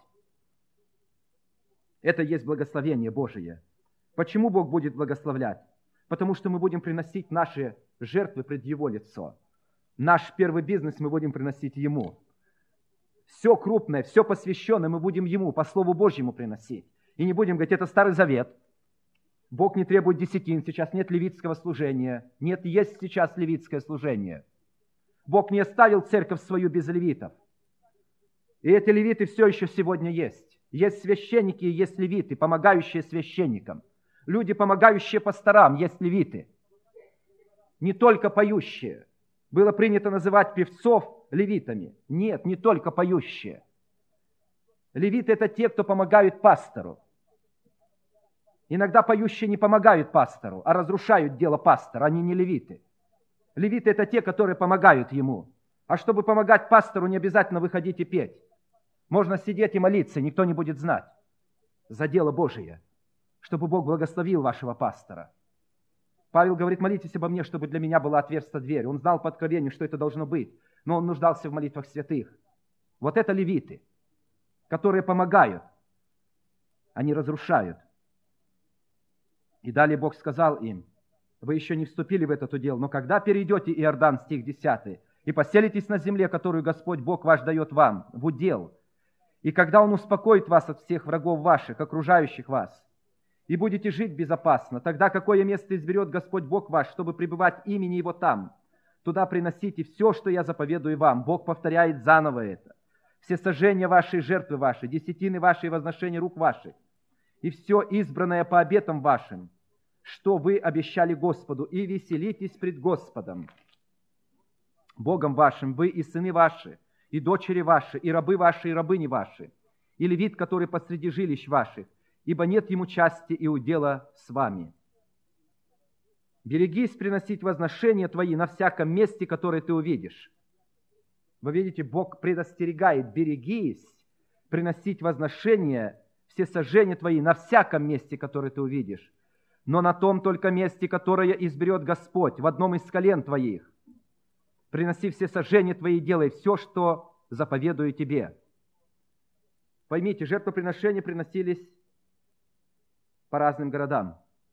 [SPEAKER 1] Это есть благословение Божие. Почему Бог будет благословлять? Потому что мы будем приносить наши жертвы пред Его лицо. Наш первый бизнес мы будем приносить Ему. Все крупное, все посвященное мы будем Ему, по Слову Божьему приносить. И не будем говорить, это Старый Завет. Бог не требует десятин, сейчас нет левитского служения. Нет, есть сейчас левитское служение. Бог не оставил церковь свою без левитов. И эти левиты все еще сегодня есть. Есть священники и есть левиты, помогающие священникам. Люди, помогающие пасторам, есть левиты. Не только поющие. Было принято называть певцов левитами. Нет, не только поющие. Левиты – это те, кто помогают пастору. Иногда поющие не помогают пастору, а разрушают дело пастора. Они не левиты. Левиты – это те, которые помогают ему. А чтобы помогать пастору, не обязательно выходить и петь. Можно сидеть и молиться, никто не будет знать. За дело Божие. Чтобы Бог благословил вашего пастора. Павел говорит, молитесь обо мне, чтобы для меня была отверста дверь. Он знал по откровению, что это должно быть, но он нуждался в молитвах святых. Вот это левиты, которые помогают, они разрушают. И далее Бог сказал им: вы еще не вступили в этот удел, но когда перейдете Иордан, стих 10, и поселитесь на земле, которую Господь Бог ваш дает вам, в удел, и когда Он успокоит вас от всех врагов ваших, окружающих вас, и будете жить безопасно, тогда какое место изберет Господь Бог ваш, чтобы пребывать имени Его там, туда приносите все, что я заповедую вам. Бог повторяет заново это. Все сожжения ваши, жертвы ваши, десятины ваши и возношения рук ваших, и все избранное по обетам вашим, что вы обещали Господу, и веселитесь пред Господом, Богом вашим, вы и сыны ваши, и дочери ваши, и рабы ваши, и рабыни ваши, и левит, который посреди жилищ ваших, ибо нет ему части и удела с вами. Берегись приносить возношения твои на всяком месте, которое ты увидишь. Вы видите, Бог предостерегает: берегись приносить возношения, все сожжения твои на всяком месте, которое ты увидишь, но на том только месте, которое изберет Господь, в одном из колен твоих. Приноси все сожжения твои, делай все, что заповедую тебе. Поймите, жертвоприношения приносились по разным городам.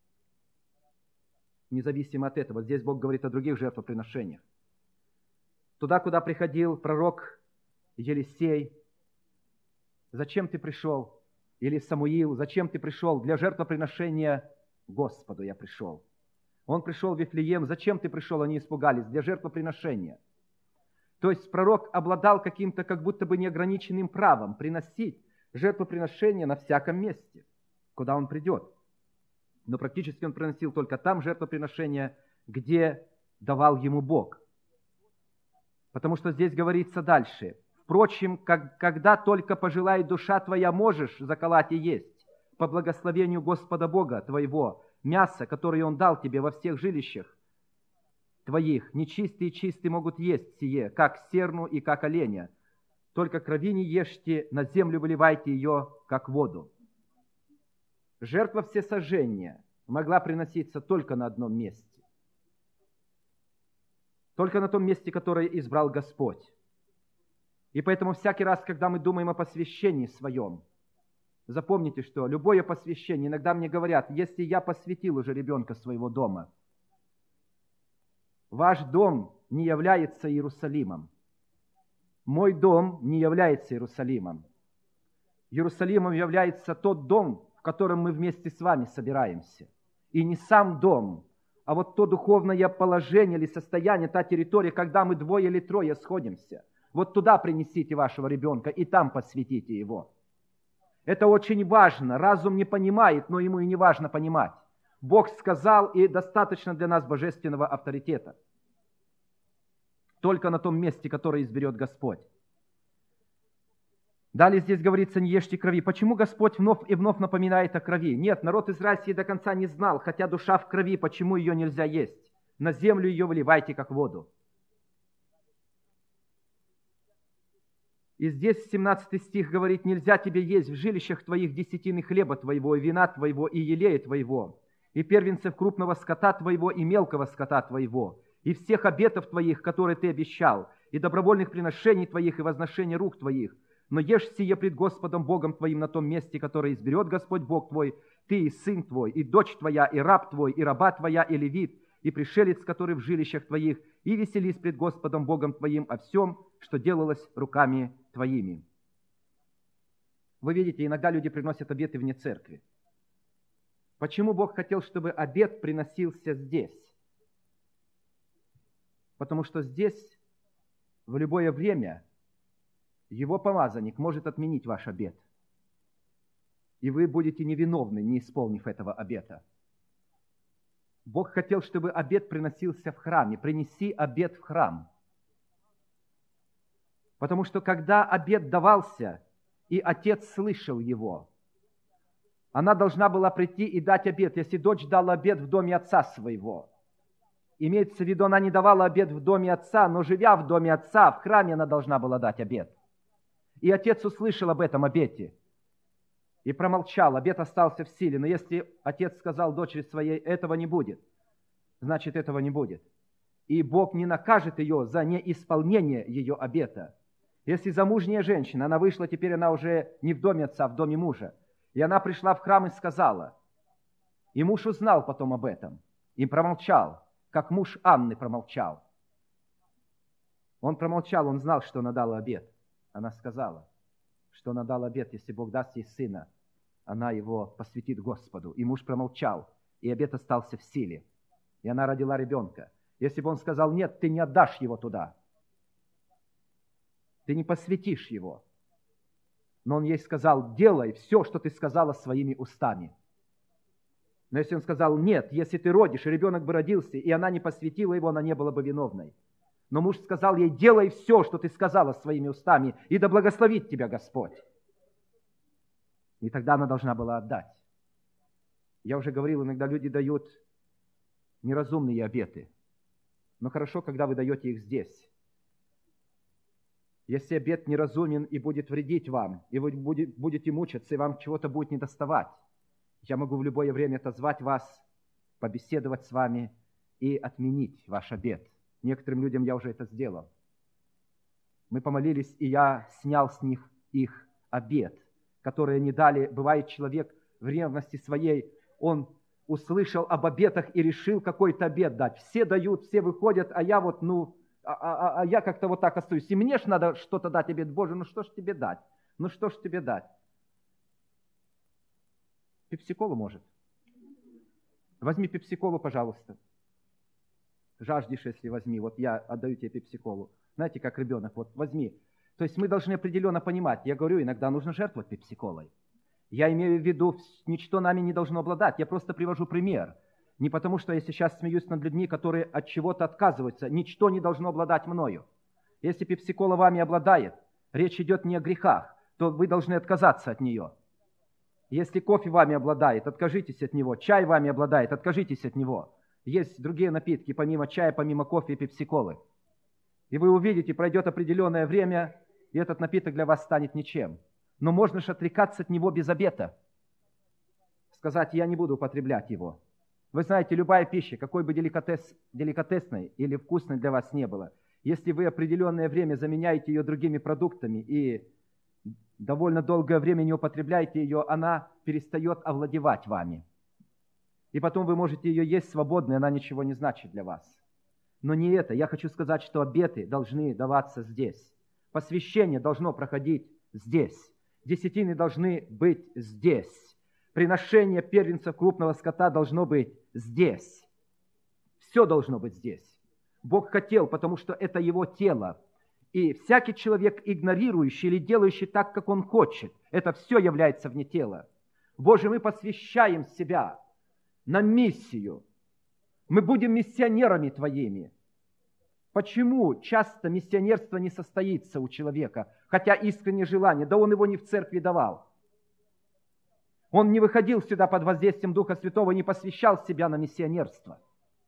[SPEAKER 1] Независимо от этого, здесь Бог говорит о других жертвоприношениях. Туда, куда приходил пророк Елисей: зачем ты пришел? Или Самуил: зачем ты пришел? Для жертвоприношения Господу я пришел. Он пришел в Вифлеем: зачем ты пришел? Они испугались. Для жертвоприношения. То есть пророк обладал каким-то как будто бы неограниченным правом приносить жертвоприношения на всяком месте, куда он придет. Но практически он приносил только там жертвоприношения, где давал ему Бог. Потому что здесь говорится дальше: впрочем, когда только пожелает душа твоя, можешь заколоть и есть, по благословению Господа Бога твоего, мясо, которое Он дал тебе во всех жилищах твоих. Нечистые и чистые могут есть сие, как серну и как оленя. Только крови не ешьте, на землю выливайте ее, как воду. Жертва всесожжения могла приноситься только на одном месте. Только на том месте, которое избрал Господь. И поэтому всякий раз, когда мы думаем о посвящении своем, запомните, что любое посвящение, иногда мне говорят: если я посвятил уже ребенка своего дома, ваш дом не является Иерусалимом. Мой дом не является Иерусалимом. Иерусалимом является тот дом, в котором мы вместе с вами собираемся. И не сам дом, а вот то духовное положение или состояние, та территория, когда мы двое или трое сходимся. Вот туда принесите вашего ребенка и там посвятите его. Это очень важно. Разум не понимает, но ему и не важно понимать. Бог сказал, и достаточно для нас божественного авторитета. Только на том месте, которое изберет Господь. Далее здесь говорится: не ешьте крови. Почему Господь вновь и вновь напоминает о крови? Нет, народ израильский до конца не знал, хотя душа в крови, почему ее нельзя есть. На землю ее выливайте, как воду. И здесь 17 стих говорит: нельзя тебе есть в жилищах твоих десятины хлеба твоего, и вина твоего, и елея твоего, и первенцев крупного скота твоего, и мелкого скота твоего, и всех обетов твоих, которые ты обещал, и добровольных приношений твоих, и возношений рук твоих. Но ешь сие пред Господом Богом твоим на том месте, которое изберет Господь Бог твой, ты и сын твой, и дочь твоя, и раб твой, и раба твоя, и левит, и пришелец, который в жилищах твоих, и веселись пред Господом Богом твоим о всем, что делалось руками твоими. Вы видите, иногда люди приносят обеты вне церкви. Почему Бог хотел, чтобы обет приносился здесь? Потому что здесь в любое время Его помазанник может отменить ваш обет. И вы будете невиновны, не исполнив этого обета. Бог хотел, чтобы обет приносился в храме. Принеси обет в храм. Потому что когда обет давался, и отец слышал его, она должна была прийти и дать обет. Если дочь дала обет в доме отца своего, имеется в виду, она не давала обет в доме отца, но живя в доме отца, в храме она должна была дать обет. И отец услышал об этом обете и промолчал, обет остался в силе. Но если отец сказал дочери своей: этого не будет, значит, этого не будет. И Бог не накажет ее за неисполнение ее обета. Если замужняя женщина, она вышла, теперь она уже не в доме отца, а в доме мужа. И она пришла в храм и сказала, и муж узнал потом об этом, и промолчал, как муж Анны промолчал. Он промолчал, он знал, что она дала обет. Она сказала, что она дала обет, если Бог даст ей сына, она его посвятит Господу. И муж промолчал, и обет остался в силе. И она родила ребенка. Если бы он сказал, нет, ты не отдашь его туда, ты не посвятишь его. Но он ей сказал, делай все, что ты сказала своими устами. Но если он сказал, нет, если ты родишь, и ребенок бы родился, и она не посвятила его, она не была бы виновной. Но муж сказал ей, делай все, что ты сказала своими устами, и да благословит тебя Господь. И тогда она должна была отдать. Я уже говорил, иногда люди дают неразумные обеты. Но хорошо, когда вы даете их здесь. Если обет неразумен и будет вредить вам, и вы будете мучиться, и вам чего-то будет недоставать, я могу в любое время отозвать вас, побеседовать с вами и отменить ваш обет. Некоторым людям я уже это сделал. Мы помолились, и я снял с них их обет, который они дали. Бывает, человек в ревности своей, он услышал об обетах и решил какой-то обет дать. Все дают, все выходят, а я вот, я как-то вот так остаюсь. И мне ж надо что-то дать, обет Божий, ну что ж тебе дать? Ну что ж тебе дать? Пепси-колу может. Возьми пепси-колу, пожалуйста. Жаждешь, если возьми. Вот я отдаю тебе пепси-колу. Знаете, как ребенок, вот возьми. То есть мы должны определенно понимать. Я говорю, иногда нужно жертвовать пепси-колой. Я имею в виду, ничто нами не должно обладать. Я просто привожу пример. Не потому, что я сейчас смеюсь над людьми, которые от чего-то отказываются. Ничто не должно обладать мною. Если пепси-кола вами обладает, речь идет не о грехах, то вы должны отказаться от нее. Если кофе вами обладает, откажитесь от него. Чай вами обладает, откажитесь от него. Есть другие напитки, помимо чая, помимо кофе и пепси-колы. И вы увидите, пройдет определенное время, и этот напиток для вас станет ничем. Но можно же отрекаться от него без обета. Сказать, я не буду употреблять его. Вы знаете, любая пища, какой бы деликатесной или вкусной для вас не было, если вы определенное время заменяете ее другими продуктами и довольно долгое время не употребляете ее, она перестает овладевать вами. И потом вы можете ее есть свободно, и она ничего не значит для вас. Но не это. Я хочу сказать, что обеты должны даваться здесь. Посвящение должно проходить здесь. Десятины должны быть здесь. Приношение первенцев крупного скота должно быть здесь. Все должно быть здесь. Бог хотел, потому что это Его тело. И всякий человек, игнорирующий или делающий так, как он хочет, это все является вне тела. Боже, мы посвящаем себя на миссию. Мы будем миссионерами Твоими. Почему часто миссионерство не состоится у человека, хотя искреннее желание, да он его не в церкви давал. Он не выходил сюда под воздействием Духа Святого и не посвящал себя на миссионерство.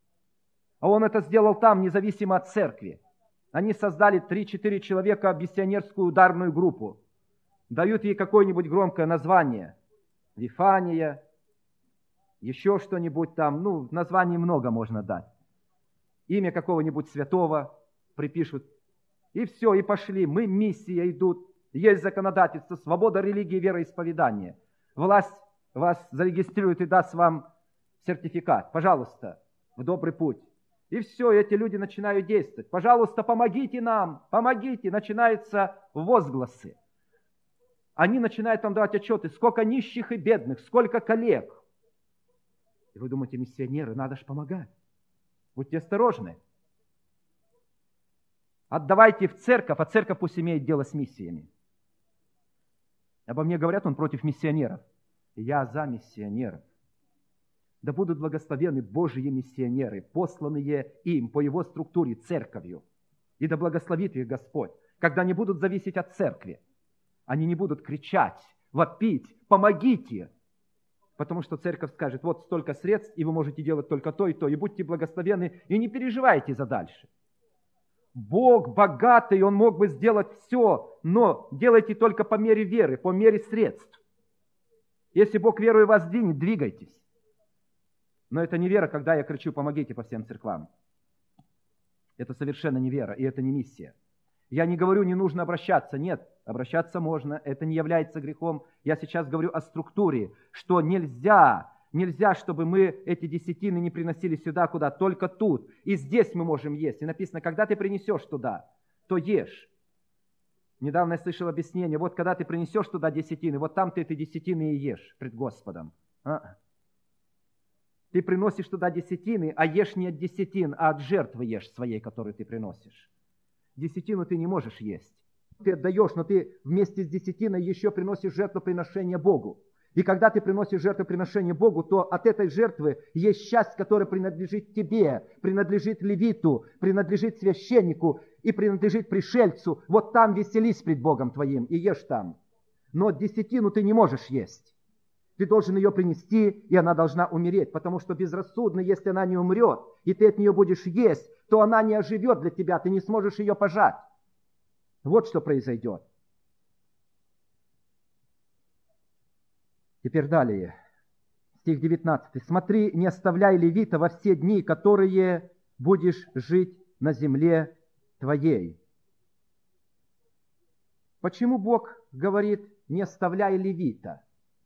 [SPEAKER 1] А он это сделал там, независимо от церкви. Они создали 3-4 человека миссионерскую ударную группу. Дают ей какое-нибудь громкое название. Вифания, еще что-нибудь там. Названий много можно дать. Имя какого-нибудь святого припишут. И все, и пошли. Мы, миссия идут. Есть законодательство, свобода религии, вероисповедания. Власть вас зарегистрирует и даст вам сертификат. Пожалуйста, в добрый путь. И все, эти люди начинают действовать. Пожалуйста, помогите нам, помогите. Начинаются возгласы. Они начинают там давать отчеты, сколько нищих и бедных, сколько коллег. И вы думаете, миссионеры, надо же помогать. Будьте осторожны. Отдавайте в церковь, а церковь пусть имеет дело с миссиями. Обо мне говорят, он против миссионеров. Я за миссионеров. Да будут благословены Божьи миссионеры, посланные им по его структуре церковью. И да благословит их Господь, когда они будут зависеть от церкви. Они не будут кричать, вопить, помогите. Потому что церковь скажет, вот столько средств, и вы можете делать только то, и будьте благословенны, и не переживайте за дальше. Бог богатый, Он мог бы сделать все, но делайте только по мере веры, по мере средств. Если Бог веру в вас двинет, двигайтесь. Но это не вера, когда я кричу, помогите по всем церквам. Это совершенно не вера, и это не миссия. Я не говорю, не нужно обращаться. Нет, обращаться можно, это не является грехом. Я сейчас говорю о структуре, что нельзя, чтобы мы эти десятины не приносили сюда, куда, только тут. И здесь мы можем есть. И написано, когда ты принесешь туда, то ешь. Недавно я слышал объяснение, вот когда ты принесешь туда десятины, вот там ты эти десятины и ешь пред Господом. Ты приносишь туда десятины, а ешь не от десятин, а от жертвы ешь своей, которую ты приносишь. Десятину ты не можешь есть. Ты отдаешь, но ты вместе с десятиной еще приносишь жертвоприношение Богу. И когда ты приносишь жертвоприношение Богу, то от этой жертвы есть часть, которая принадлежит тебе, принадлежит левиту, принадлежит священнику и принадлежит пришельцу. Вот там веселись пред Богом твоим и ешь там. Но десятину ты не можешь есть. Ты должен ее принести, и она должна умереть, потому что безрассудно, если она не умрет, и ты от нее будешь есть, то она не оживет для тебя, ты не сможешь ее пожать. Вот что произойдет. Теперь далее, стих 19. «Смотри, не оставляй левита во все дни, которые будешь жить на земле твоей». Почему Бог говорит, не оставляй левита?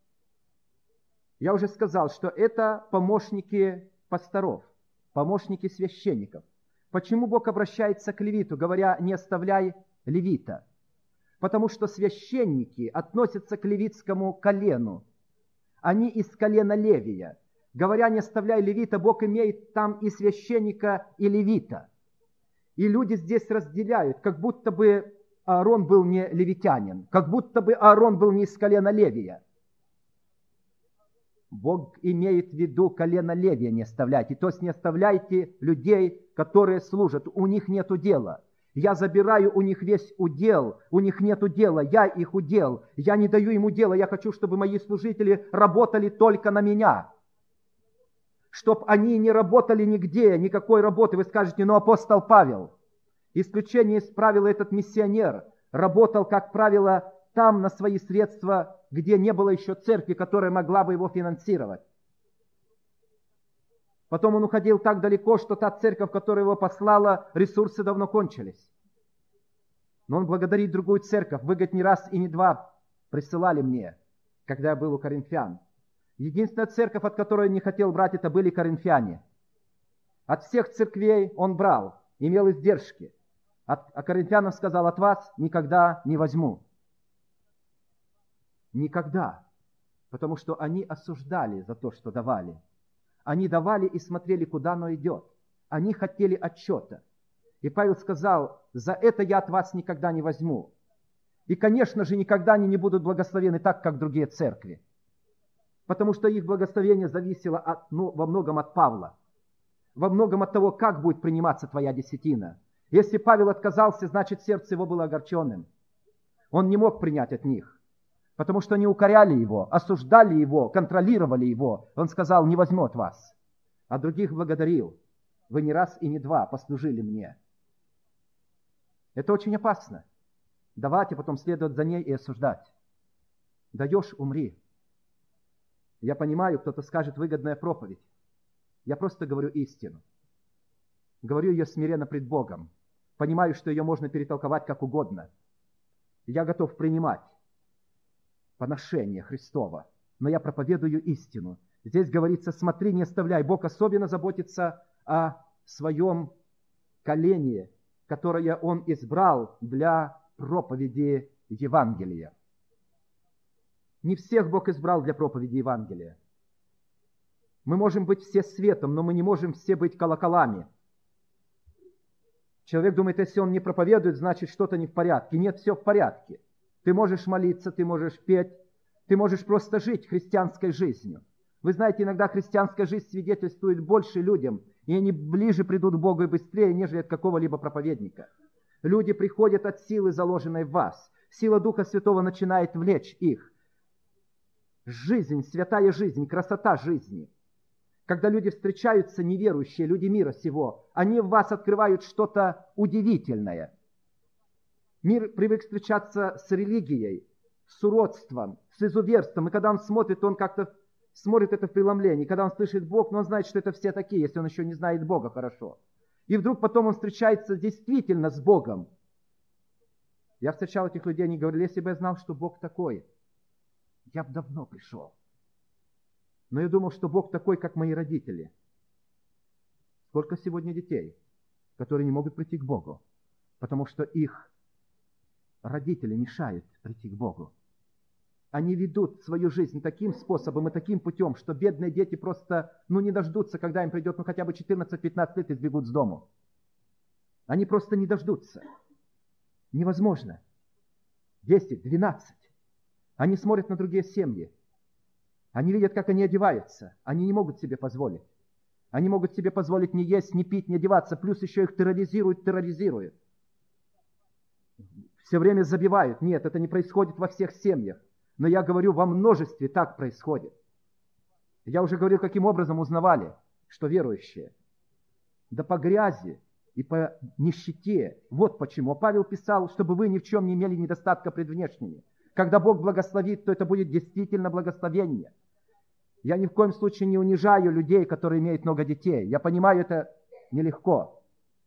[SPEAKER 1] Я уже сказал, что это помощники пасторов, помощники священников. Почему Бог обращается к левиту, говоря, не оставляй левита? Потому что священники относятся к левитскому колену. Они из колена Левия. Говоря, не оставляй левита, Бог имеет там и священника, и левита. И люди здесь разделяют, как будто бы Аарон был не левитянин, как будто бы Аарон был не из колена Левия. Бог имеет в виду колено Левия не оставляйте. То есть не оставляйте людей, которые служат. У них нет удела. Я забираю у них весь удел. У них нет удела. Я их удел. Я не даю им удела. Я хочу, чтобы мои служители работали только на меня. Чтоб они не работали нигде, никакой работы. Вы скажете, но апостол Павел. Исключение из правила этот миссионер работал, как правило, там на свои средства, где не было еще церкви, которая могла бы его финансировать. Потом он уходил так далеко, что та церковь, которая его послала, ресурсы давно кончились. Но он благодарит другую церковь. Вы, говорит, не раз и не два присылали мне, когда я был у коринфян. Единственная церковь, от которой он не хотел брать, это были коринфяне. От всех церквей он брал, имел издержки. А коринфянам сказал, от вас никогда не возьму. Никогда. Потому что они осуждали за то, что давали. Они давали и смотрели, куда оно идет. Они хотели отчета. И Павел сказал, за это я от вас никогда не возьму. И, конечно же, никогда они не будут благословены так, как другие церкви. Потому что их благословение зависело во многом от Павла. Во многом от того, как будет приниматься твоя десятина. Если Павел отказался, значит, сердце его было огорченным. Он не мог принять от них. Потому что они укоряли его, осуждали его, контролировали его. Он сказал, не возьму от вас. А других благодарил. Вы не раз и не два послужили мне. Это очень опасно. Давать, а потом следовать за ней и осуждать. Даешь, умри. Я понимаю, кто-то скажет, выгодная проповедь. Я просто говорю истину. Говорю ее смиренно пред Богом. Понимаю, что ее можно перетолковать как угодно. Я готов принимать поношение Христова, но я проповедую истину. Здесь говорится, смотри, не оставляй. Бог особенно заботится о своем колене, которое Он избрал для проповеди Евангелия. Не всех Бог избрал для проповеди Евангелия. Мы можем быть все светом, но мы не можем все быть колоколами. Человек думает, если он не проповедует, значит что-то не в порядке. Нет, все в порядке. Ты можешь молиться, ты можешь петь, ты можешь просто жить христианской жизнью. Вы знаете, иногда христианская жизнь свидетельствует больше людям, и они ближе придут к Богу и быстрее, нежели от какого-либо проповедника. Люди приходят от силы, заложенной в вас. Сила Духа Святого начинает влечь их. Жизнь, святая жизнь, красота жизни. Когда люди встречаются, неверующие, люди мира сего, они в вас открывают что-то удивительное. Мир привык встречаться с религией, с уродством, с изуверством. И когда он смотрит, он как-то смотрит это в преломлении. Когда он слышит Бог, но он знает, что это все такие, если он еще не знает Бога хорошо. И вдруг потом он встречается действительно с Богом. Я встречал этих людей, они говорили, если бы я знал, что Бог такой, я бы давно пришел. Но я думал, что Бог такой, как мои родители. Сколько сегодня детей, которые не могут прийти к Богу, потому что их родители мешают прийти к Богу. Они ведут свою жизнь таким способом и таким путем, что бедные дети просто не дождутся, когда им придет хотя бы 14-15 лет и сбегут с дому. Они просто не дождутся. Невозможно. 10, 12. Они смотрят на другие семьи. Они видят, как они одеваются. Они не могут себе позволить. Они могут себе позволить не есть, не пить, не одеваться. Плюс еще их терроризируют. Все время забивают. Нет, это не происходит во всех семьях. Но я говорю, во множестве так происходит. Я уже говорил, каким образом узнавали, что верующие. Да по грязи и по нищете. Вот почему. Павел писал, чтобы вы ни в чем не имели недостатка пред внешними. Когда Бог благословит, то это будет действительно благословение. Я ни в коем случае не унижаю людей, которые имеют много детей. Я понимаю, это нелегко.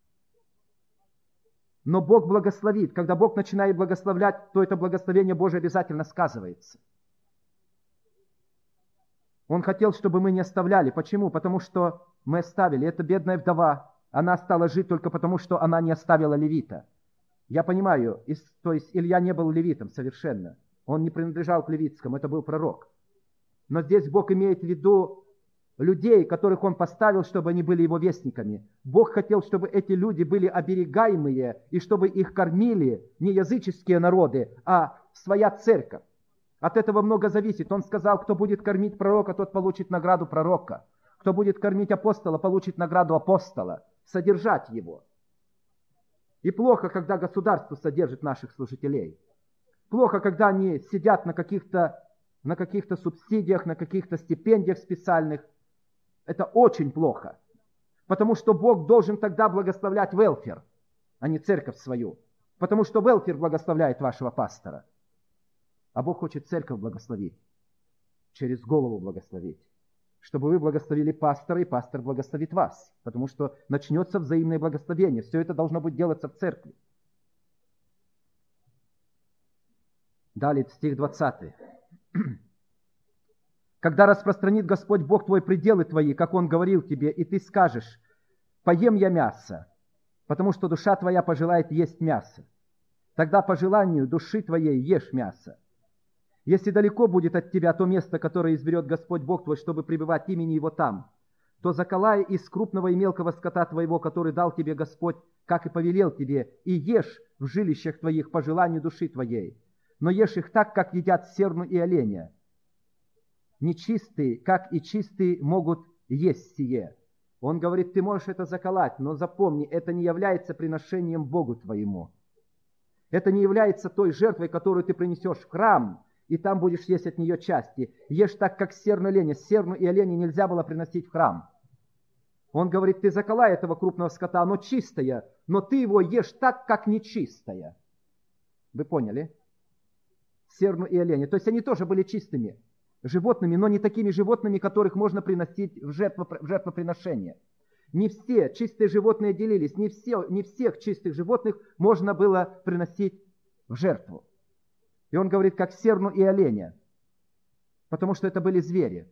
[SPEAKER 1] Но Бог благословит. Когда Бог начинает благословлять, то это благословение Божие обязательно сказывается. Он хотел, чтобы мы не оставляли. Почему? Потому что мы оставили. Это бедная вдова. Она стала жить только потому, что она не оставила левита. Я понимаю, то есть Илья не был левитом совершенно. Он не принадлежал к левитскому, это был пророк. Но здесь Бог имеет в виду людей, которых Он поставил, чтобы они были Его вестниками. Бог хотел, чтобы эти люди были оберегаемые, и чтобы их кормили не языческие народы, а своя церковь. От этого много зависит. Он сказал, кто будет кормить пророка, тот получит награду пророка. Кто будет кормить апостола, получит награду апостола. Содержать его. И плохо, когда государство содержит наших служителей. Плохо, когда они сидят на каких-то субсидиях, на каких-то стипендиях специальных. Это очень плохо. Потому что Бог должен тогда благословлять велфер, а не церковь свою. Потому что велфер благословляет вашего пастора. А Бог хочет церковь благословить. Через голову благословить. Чтобы вы благословили пастора, и пастор благословит вас. Потому что начнется взаимное благословение. Все это должно быть делаться в церкви. Далее стих 20. Когда распространит Господь Бог твой пределы твои, как Он говорил тебе, и ты скажешь, поем я мясо, потому что душа твоя пожелает есть мясо. Тогда по желанию души твоей ешь мясо. Если далеко будет от тебя то место, которое изберет Господь Бог твой, чтобы пребывать имени Его там, то заколай из крупного и мелкого скота твоего, который дал тебе Господь, как и повелел тебе, и ешь в жилищах твоих по желанию души твоей. Но ешь их так, как едят серну и оленя. Нечистые, как и чистые, могут есть сие. Он говорит, ты можешь это заколоть, но запомни, это не является приношением Богу твоему. Это не является той жертвой, которую ты принесешь в храм, и там будешь есть от нее части. Ешь так, как серну и оленя. Серну и оленя нельзя было приносить в храм. Он говорит, ты заколай этого крупного скота, оно чистое, но ты его ешь так, как нечистое. Вы поняли? Серну и оленя. То есть они тоже были чистыми животными, но не такими животными, которых можно приносить в жертвоприношение. Не все чистые животные делились, не всех чистых животных можно было приносить в жертву. И он говорит, как серну и оленя, потому что это были звери.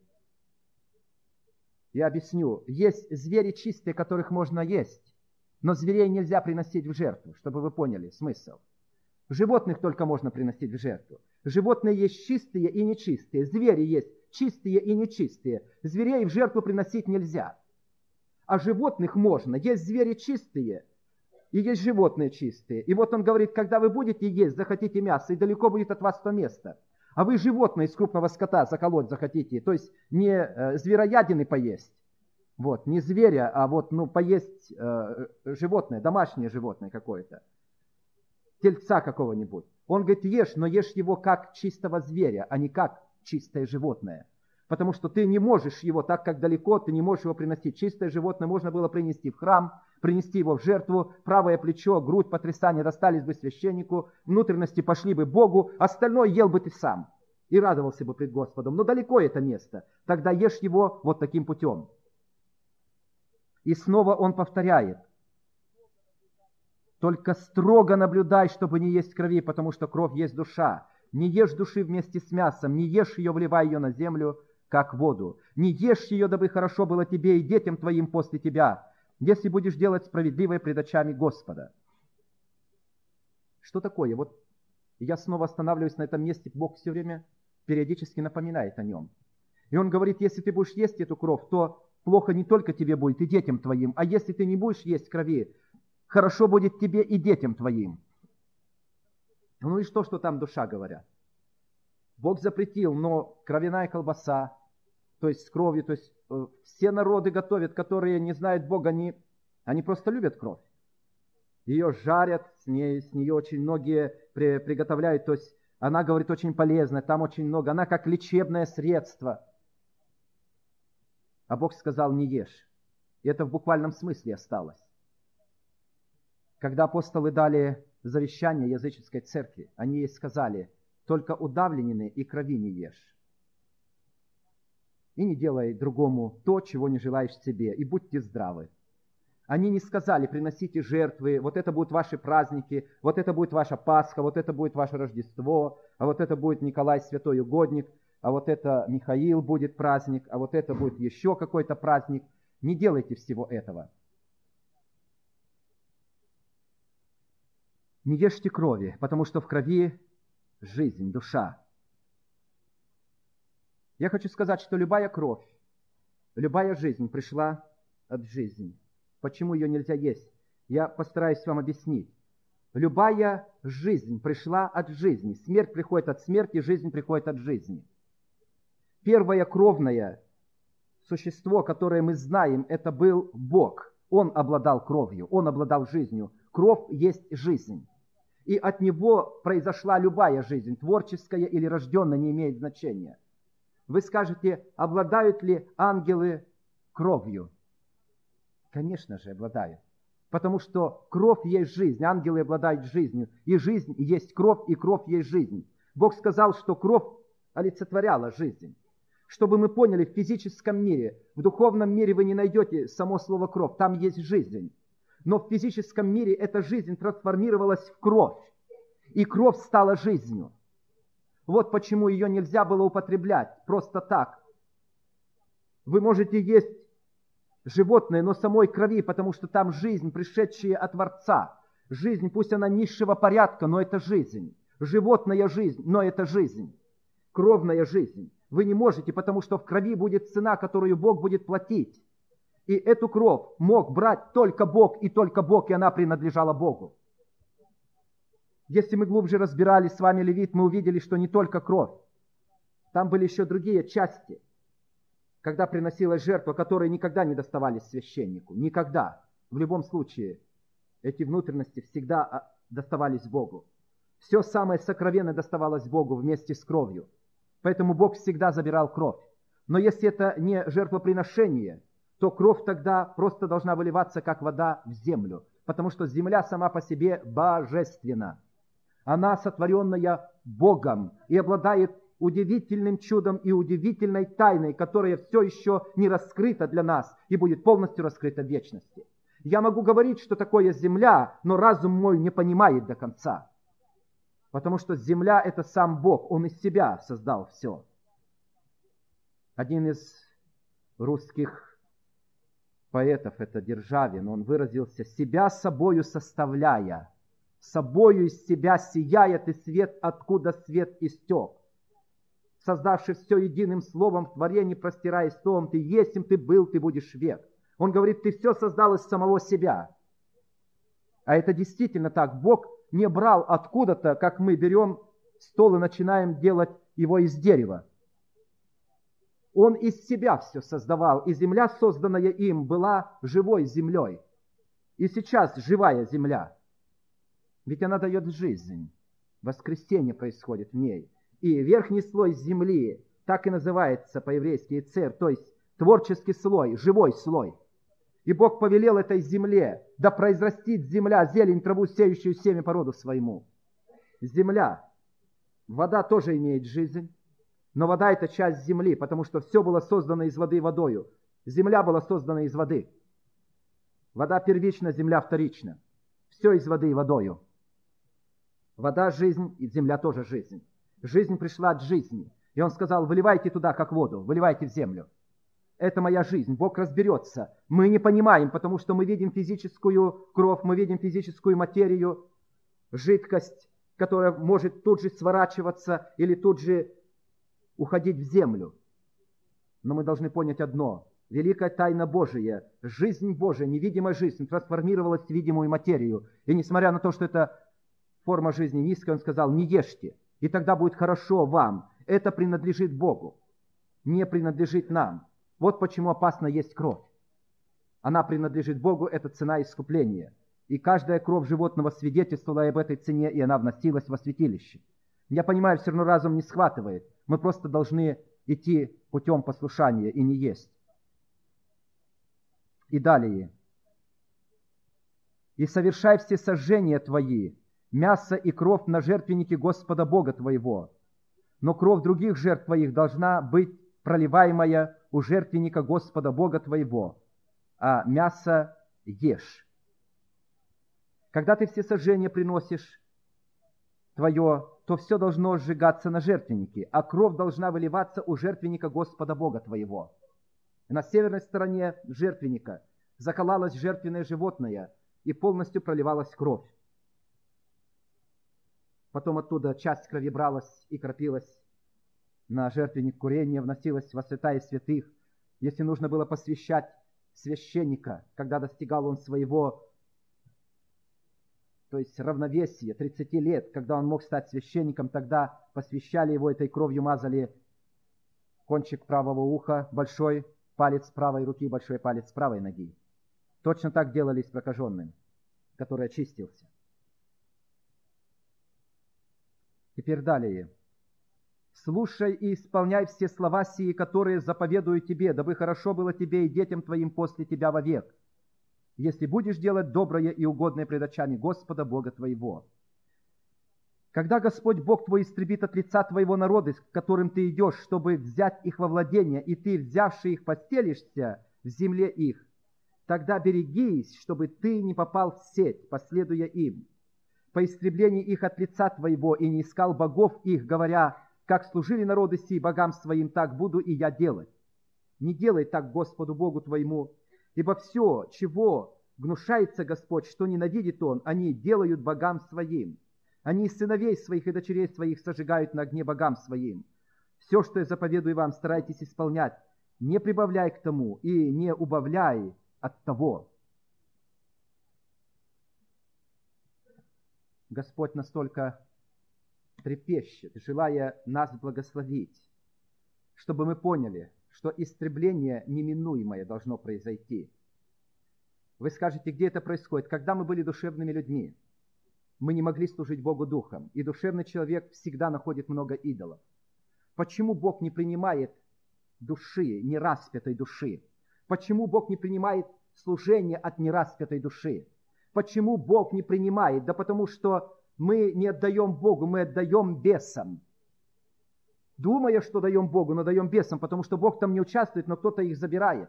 [SPEAKER 1] Я объясню. Есть звери чистые, которых можно есть, но зверей нельзя приносить в жертву, чтобы вы поняли смысл. Животных только можно приносить в жертву. Животные есть чистые и нечистые. Звери есть чистые и нечистые. Зверей в жертву приносить нельзя. А животных можно. Есть звери чистые и есть животные чистые. И вот он говорит, когда вы будете есть, захотите мясо, и далеко будет от вас то место. А вы животное из крупного скота заколоть захотите. То есть не звероядины поесть. Вот, не зверя, а вот поесть животное, домашнее животное какое-то. Тельца какого-нибудь. Он говорит, ешь, но ешь его как чистого зверя, а не как чистое животное. Потому что ты не можешь его, так как далеко, ты не можешь его приносить. Чистое животное можно было принести в храм, принести его в жертву, правое плечо, грудь, потрясание достались бы священнику, внутренности пошли бы Богу, остальное ел бы ты сам и радовался бы пред Господом. Но далеко это место, тогда ешь его вот таким путем. И снова он повторяет. Только строго наблюдай, чтобы не есть крови, потому что кровь есть душа. Не ешь души вместе с мясом, не ешь ее, вливай ее на землю, как воду. Не ешь ее, дабы хорошо было тебе и детям твоим после тебя, если будешь делать справедливое пред очами Господа». Что такое? Вот я снова останавливаюсь на этом месте, Бог все время периодически напоминает о нем. И Он говорит, если ты будешь есть эту кровь, то плохо не только тебе будет и детям твоим, а если ты не будешь есть крови, хорошо будет тебе и детям твоим. Ну и что там душа, говорят? Бог запретил, но кровяная колбаса, то есть с кровью, то есть все народы готовят, которые не знают Бога, они просто любят кровь. Ее жарят, с нее очень многие приготовляют, то есть она, говорит, очень полезная, там очень много, она как лечебное средство. А Бог сказал, не ешь. И это в буквальном смысле осталось. Когда апостолы дали завещание языческой церкви, они ей сказали, только удавленины и крови не ешь. И не делай другому то, чего не желаешь себе, и будьте здравы. Они не сказали, приносите жертвы, вот это будут ваши праздники, вот это будет ваша Пасха, вот это будет ваше Рождество, а вот это будет Николай Святой Угодник, а вот это Михаил будет праздник, а вот это будет еще какой-то праздник. Не делайте всего этого. Не ешьте крови, потому что в крови жизнь, душа. Я хочу сказать, что любая кровь, любая жизнь пришла от жизни. Почему ее нельзя есть? Я постараюсь вам объяснить. Любая жизнь пришла от жизни. Смерть приходит от смерти, жизнь приходит от жизни. Первое кровное существо, которое мы знаем, это был Бог. Он обладал кровью, Он обладал жизнью. Кровь есть жизнь. И от Него произошла любая жизнь, творческая или рожденная, не имеет значения. Вы скажете, обладают ли ангелы кровью? Конечно же, обладают. Потому что кровь есть жизнь, ангелы обладают жизнью. И жизнь есть кровь, и кровь есть жизнь. Бог сказал, что кровь олицетворяла жизнь. Чтобы мы поняли, в физическом мире, в духовном мире вы не найдете само слово «кровь», там есть жизнь. Но в физическом мире эта жизнь трансформировалась в кровь. И кровь стала жизнью. Вот почему ее нельзя было употреблять просто так. Вы можете есть животное, но самой крови, потому что там жизнь, пришедшая от Творца. Жизнь, пусть она низшего порядка, но это жизнь. Животная жизнь, но это жизнь. Кровная жизнь. Вы не можете, потому что в крови будет цена, которую Бог будет платить. И эту кровь мог брать только Бог, и она принадлежала Богу. Если мы глубже разбирали с вами Левит, мы увидели, что не только кровь. Там были еще другие части, когда приносилась жертва, которые никогда не доставались священнику. Никогда. В любом случае, эти внутренности всегда доставались Богу. Все самое сокровенное доставалось Богу вместе с кровью. Поэтому Бог всегда забирал кровь. Но если это не жертвоприношение, то кровь тогда просто должна выливаться, как вода, в землю. Потому что земля сама по себе божественна. Она сотворенная Богом и обладает удивительным чудом и удивительной тайной, которая все еще не раскрыта для нас и будет полностью раскрыта в вечности. Я могу говорить, что такое земля, но разум мой не понимает до конца. Потому что земля – это сам Бог, Он из себя создал все. Один из русских поэтов, это Державин, он выразился: «Себя собою составляя, собою из себя сияет и свет, откуда свет истек. Создавший все единым словом, в творении простираясь том, ты есмь, ты был, ты будешь век». Он говорит, ты все создал из самого себя. А это действительно так. Бог не брал откуда-то, как мы берем стол и начинаем делать его из дерева. Он из себя все создавал, и земля, созданная им, была живой землей. И сейчас живая земля. Ведь она дает жизнь. Воскресение происходит в ней. И верхний слой земли, так и называется по-еврейски цер, то есть творческий слой, живой слой. И Бог повелел этой земле, да произрастит земля зелень, траву, сеющую семя по роду своему. Земля. Вода тоже имеет жизнь, но вода – это часть земли, потому что все было создано из воды водою. Земля была создана из воды. Вода первична, земля вторична. Все из воды и водою. Вода – жизнь, и земля тоже жизнь. Жизнь пришла от жизни. И Он сказал: выливайте туда, как воду, выливайте в землю. Это моя жизнь. Бог разберется. Мы не понимаем, потому что мы видим физическую кровь, мы видим физическую материю, жидкость, которая может тут же сворачиваться или тут же уходить в землю. Но мы должны понять одно. Великая тайна Божия, жизнь Божия, невидимая жизнь, трансформировалась в видимую материю. И несмотря на то, что это форма жизни низкая, Он сказал: не ешьте, и тогда будет хорошо вам. Это принадлежит Богу, не принадлежит нам. Вот почему опасно есть кровь. Она принадлежит Богу, это цена искупления. И каждая кровь животного свидетельствовала об этой цене, и она вносилась во святилище. Я понимаю, все равно разум не схватывает. Мы просто должны идти путем послушания и не есть. И далее. «И совершай все сожжения твои, мясо и кровь на жертвеннике Господа Бога твоего. Но кровь других жертв твоих должна быть проливаемая у жертвенника Господа Бога твоего, а мясо ешь». Когда ты все сожжения приносишь твое, то все должно сжигаться на жертвеннике, а кровь должна выливаться у жертвенника Господа Бога твоего. И на северной стороне жертвенника заколалось жертвенное животное, и полностью проливалась кровь. Потом оттуда часть крови бралась и кропилась на жертвенник курения, вносилась во святая святых. Если нужно было посвящать священника, когда достигал он своего, то есть равновесия, 30 лет, когда он мог стать священником, тогда посвящали его этой кровью, мазали кончик правого уха, большой палец правой руки, большой палец правой ноги. Точно так делали с прокаженным, который очистился. Теперь далее. «Слушай и исполняй все слова сии, которые заповедую тебе, дабы хорошо было тебе и детям твоим после тебя вовек, если будешь делать доброе и угодное пред очами Господа Бога твоего. Когда Господь Бог твой истребит от лица твоего народа, к которым ты идешь, чтобы взять их во владение, и ты, взявши их, постелишься в земле их, тогда берегись, чтобы ты не попал в сеть, последуя им, по истреблению их от лица твоего, и не искал богов их, говоря: как служили народы сии богам своим, так буду и я делать. Не делай так Господу Богу твоему, ибо все, чего гнушается Господь, что ненавидит Он, они делают богам своим. Они сыновей своих и дочерей своих сожигают на огне богам своим. Все, что я заповедую вам, старайтесь исполнять, не прибавляй к тому и не убавляй от того». Господь настолько трепещет, желая нас благословить, чтобы мы поняли, что истребление неминуемое должно произойти. Вы скажете, где это происходит? Когда мы были душевными людьми, мы не могли служить Богу духом, и душевный человек всегда находит много идолов. Почему Бог не принимает души, нераспятой души? Почему Бог не принимает служение от нераспятой души? Почему Бог не принимает? Да потому что мы не отдаем Богу, мы отдаем бесам. Думая, что даем Богу, но даем бесам, потому что Бог там не участвует, но кто-то их забирает.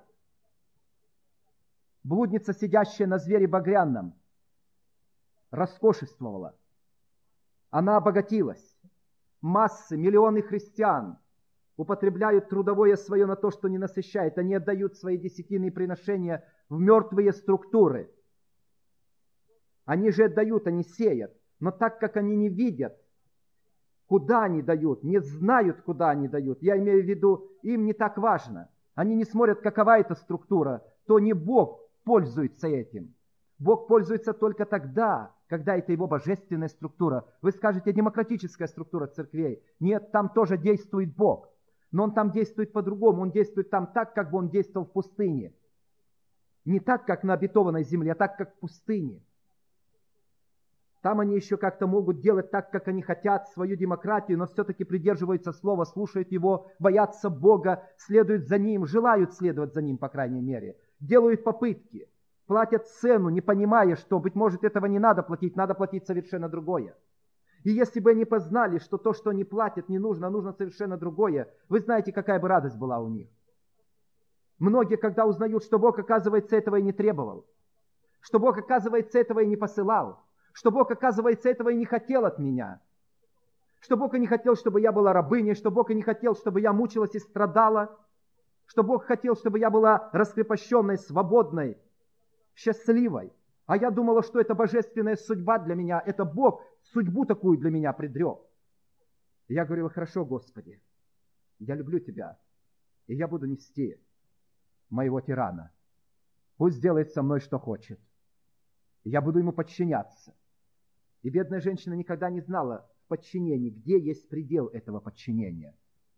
[SPEAKER 1] Блудница, сидящая на звере багряном, роскошествовала. Она обогатилась. Массы, миллионы христиан употребляют трудовое свое на то, что не насыщает. Они отдают свои десятины и приношения в мертвые структуры. Они же отдают, они сеят. Но так как они не видят, куда они дают, не знают, куда они дают, я имею в виду, им не так важно. Они не смотрят, какова эта структура, то не Бог пользуется этим. Бог пользуется только тогда, когда это Его божественная структура. Вы скажете, демократическая структура церквей. Нет, там тоже действует Бог. Но Он там действует по-другому. Он действует там так, как бы Он действовал в пустыне. Не так, как на обетованной земле, а так, как в пустыне. Там они еще как-то могут делать так, как они хотят, свою демократию, но все-таки придерживаются слова, слушают его, боятся Бога, следуют за Ним, желают следовать за Ним, по крайней мере. Делают попытки, платят цену, не понимая, что, быть может, этого не надо платить совершенно другое. И если бы они познали, что то, что они платят, не нужно, а нужно совершенно другое, вы знаете, какая бы радость была у них. Многие, когда узнают, что Бог, оказывается, этого и не требовал, что Бог, оказывается, этого и не посылал, что Бог, оказывается, этого и не хотел от меня, что Бог и не хотел, чтобы я была рабыней, что Бог и не хотел, чтобы я мучилась и страдала, что Бог хотел, чтобы я была раскрепощенной, свободной, счастливой. А я думала, что это божественная судьба для меня, это Бог судьбу такую для меня предрек. И я говорила: хорошо, Господи, я люблю Тебя, и я буду нести моего тирана. Пусть делает со мной, что хочет. Я буду ему подчиняться. И бедная женщина никогда не знала в подчинении, где есть предел этого подчинения.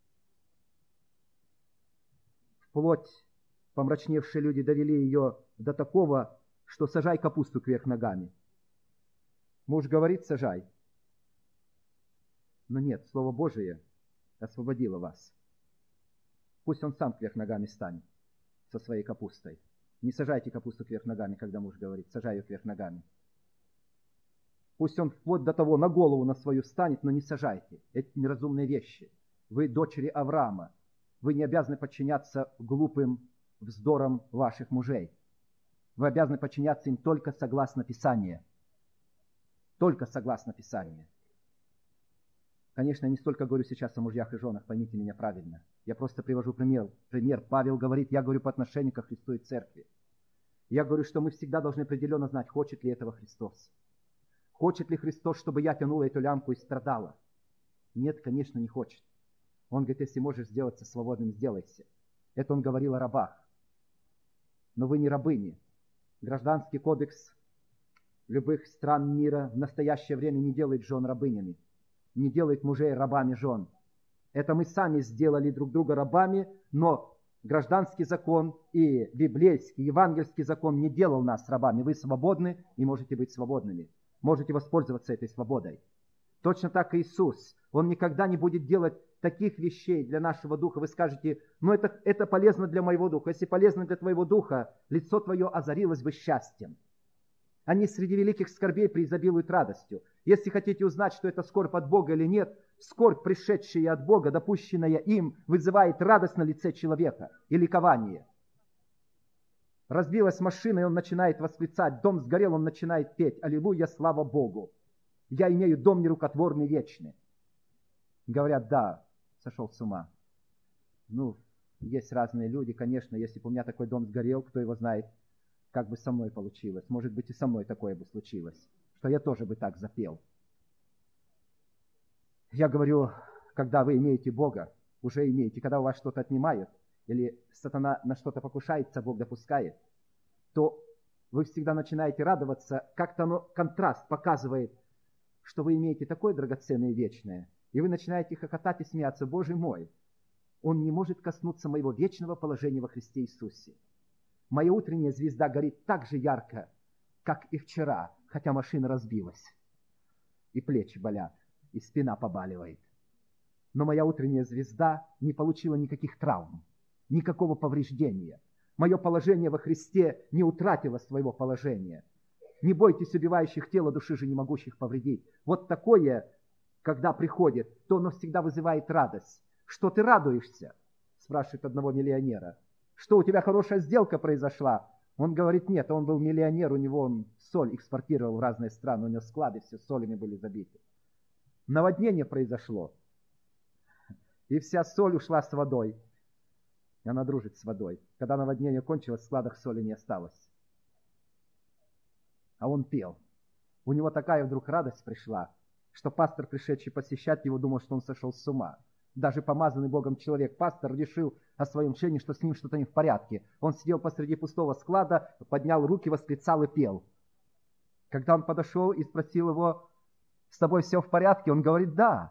[SPEAKER 1] Вплоть помрачневшие люди довели ее до такого, что сажай капусту кверх ногами. Муж говорит: сажай. Но нет, Слово Божие освободило вас. Пусть он сам кверх ногами станет со своей капустой. Не сажайте капусту кверх ногами, когда муж говорит: сажай ее кверх ногами. Пусть он вплоть до того на голову на свою станет, но не сажайте. Это неразумные вещи. Вы дочери Авраама. Вы не обязаны подчиняться глупым вздорам ваших мужей. Вы обязаны подчиняться им только согласно Писанию. Только согласно Писанию. Конечно, я не столько говорю сейчас о мужьях и женах, поймите меня правильно. Я просто привожу пример. Павел говорит, я говорю по отношению ко Христу и Церкви. Я говорю, что мы всегда должны определенно знать, хочет ли этого Христос. Хочет ли Христос, чтобы я тянула эту лямку и страдала? Нет, конечно, не хочет. Он говорит: если можешь сделаться свободным, сделайся. Это он говорил о рабах. Но вы не рабыни. Гражданский кодекс любых стран мира в настоящее время не делает жен рабынями, не делает мужей рабами жен. Это мы сами сделали друг друга рабами, но гражданский закон и библейский, евангельский закон не делал нас рабами. Вы свободны и можете быть свободными. Можете воспользоваться этой свободой. Точно так и Иисус. Он никогда не будет делать таких вещей для нашего духа. Вы скажете: ну это полезно для моего духа. Если полезно для твоего духа, лицо твое озарилось бы счастьем. Они среди великих скорбей преизобилуют радостью. Если хотите узнать, что это скорбь от Бога или нет, скорбь, пришедшая от Бога, допущенная им, вызывает радость на лице человека и ликование. Разбилась машина, и он начинает восклицать. Дом сгорел, он начинает петь: аллилуйя, слава Богу. Я имею дом нерукотворный, вечный. Говорят: да, сошел с ума. Ну, есть разные люди, конечно. Если бы у меня такой дом сгорел, кто его знает, как бы со мной получилось. Может быть, и со мной такое бы случилось, что я тоже бы так запел. Я говорю, когда вы имеете Бога, уже имеете, когда у вас что-то отнимают, или сатана на что-то покушается, Бог допускает, то вы всегда начинаете радоваться. Как-то контраст показывает, что вы имеете такое драгоценное и вечное, и вы начинаете хохотать и смеяться: Боже мой, он не может коснуться моего вечного положения во Христе Иисусе. Моя утренняя звезда горит так же ярко, как и вчера, хотя машина разбилась, и плечи болят, и спина побаливает. Но моя утренняя звезда не получила никаких травм, никакого повреждения. Мое положение во Христе не утратило своего положения. Не бойтесь убивающих тело, души же не могущих повредить. Вот такое, когда приходит, то оно всегда вызывает радость. Что ты радуешься? Спрашивает одного миллионера. Что, у тебя хорошая сделка произошла? Он говорит: нет, он был миллионер, у него он соль экспортировал в разные страны, у него склады все солями были забиты. Наводнение произошло, и вся соль ушла с водой. И она дружит с водой. Когда наводнение кончилось, в складах соли не осталось. А он пел. У него такая вдруг радость пришла, что пастор, пришедший посещать его, думал, что он сошел с ума. Даже помазанный Богом человек, пастор, решил о своем учении, что с ним что-то не в порядке. Он сидел посреди пустого склада, поднял руки, восклицал и пел. Когда он подошел и спросил его: с тобой все в порядке? Он говорит: да.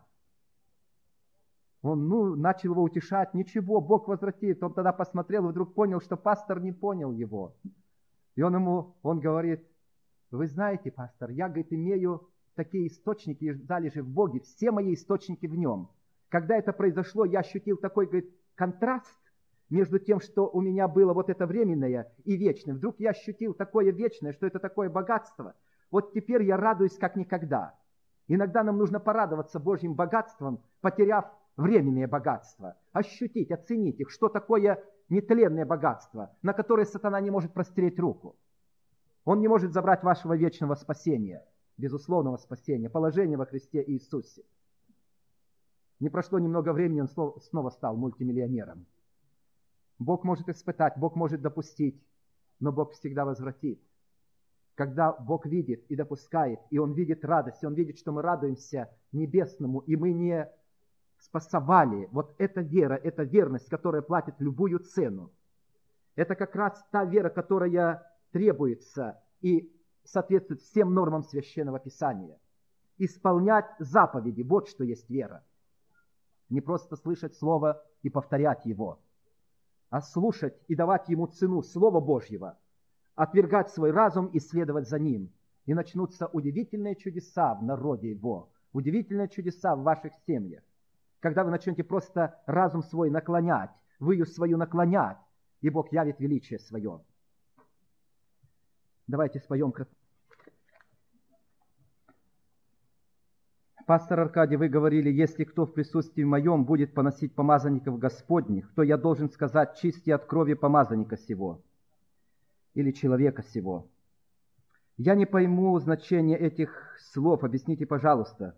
[SPEAKER 1] Он начал его утешать: ничего, Бог возвратит. Он тогда посмотрел и вдруг понял, что пастор не понял его. И он говорит: вы знаете, пастор, я, говорит, имею такие источники и залежи в Боге, все мои источники в Нем. Когда это произошло, я ощутил такой, говорит, контраст между тем, что у меня было вот это временное и вечное. Вдруг я ощутил такое вечное, что это такое богатство. Вот теперь я радуюсь как никогда. Иногда нам нужно порадоваться Божьим богатством, потеряв временное богатство. Ощутить, оценить их, что такое нетленное богатство, на которое сатана не может простреть руку. Он не может забрать вашего вечного спасения, безусловного спасения, положения во Христе Иисусе. Не прошло немного времени, он снова стал мультимиллионером. Бог может испытать, Бог может допустить, но Бог всегда возвратит. Когда Бог видит и допускает, и Он видит радость, и Он видит, что мы радуемся небесному, и мы не спасовали. Вот эта вера, эта верность, которая платит любую цену. Это как раз та вера, которая требуется и соответствует всем нормам Священного Писания. Исполнять заповеди, вот что есть вера. Не просто слышать Слово и повторять его, а слушать и давать ему цену Слова Божьего, отвергать свой разум и следовать за ним. И начнутся удивительные чудеса в народе его, удивительные чудеса в ваших семьях. Когда вы начнете просто разум свой наклонять, выю свою наклонять, и Бог явит величие свое. Давайте споем. Пастор Аркадий, вы говорили, если кто в присутствии моем будет поносить помазанников Господних, то я должен сказать, чисти от крови помазанника сего или человека сего. Я не пойму значение этих слов. Объясните, пожалуйста.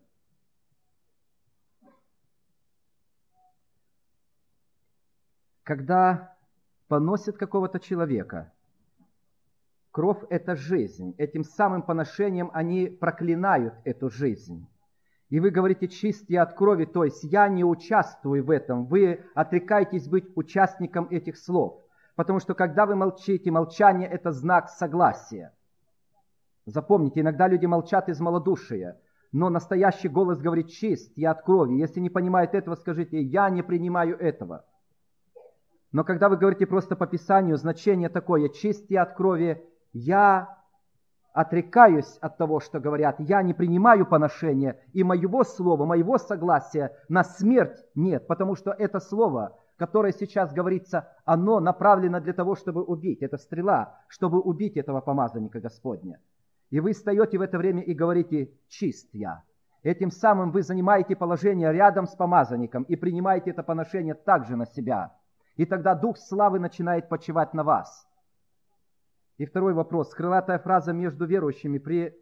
[SPEAKER 1] Когда поносят какого-то человека, кровь – это жизнь. Этим самым поношением они проклинают эту жизнь. И вы говорите, чисти от крови, то есть я не участвую в этом. Вы отрекаетесь быть участником этих слов. Потому что когда вы молчите, молчание – это знак согласия. Запомните, иногда люди молчат из малодушия, но настоящий голос говорит, чист я от крови. Если не понимают этого, скажите, я не принимаю этого. Но когда вы говорите просто по Писанию, значение такое, чист я от крови, я отрекаюсь от того, что говорят, я не принимаю поношения, и моего слова, моего согласия на смерть нет, потому что это слово, которое сейчас говорится, оно направлено для того, чтобы убить, это стрела, чтобы убить этого помазанника Господня. И вы встаете в это время и говорите, чист я. Этим самым вы занимаете положение рядом с помазанником и принимаете это поношение также на себя. И тогда Дух славы начинает почивать на вас. И второй вопрос. Крылатая фраза между верующими при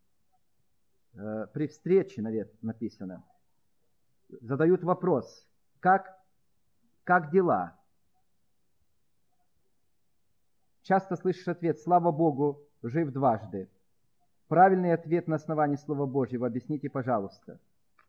[SPEAKER 1] встрече, наверное, написано. Задают вопрос. Как дела? Часто слышишь ответ. Слава Богу, жив дважды. Правильный ответ на основании Слова Божьего. Объясните, пожалуйста.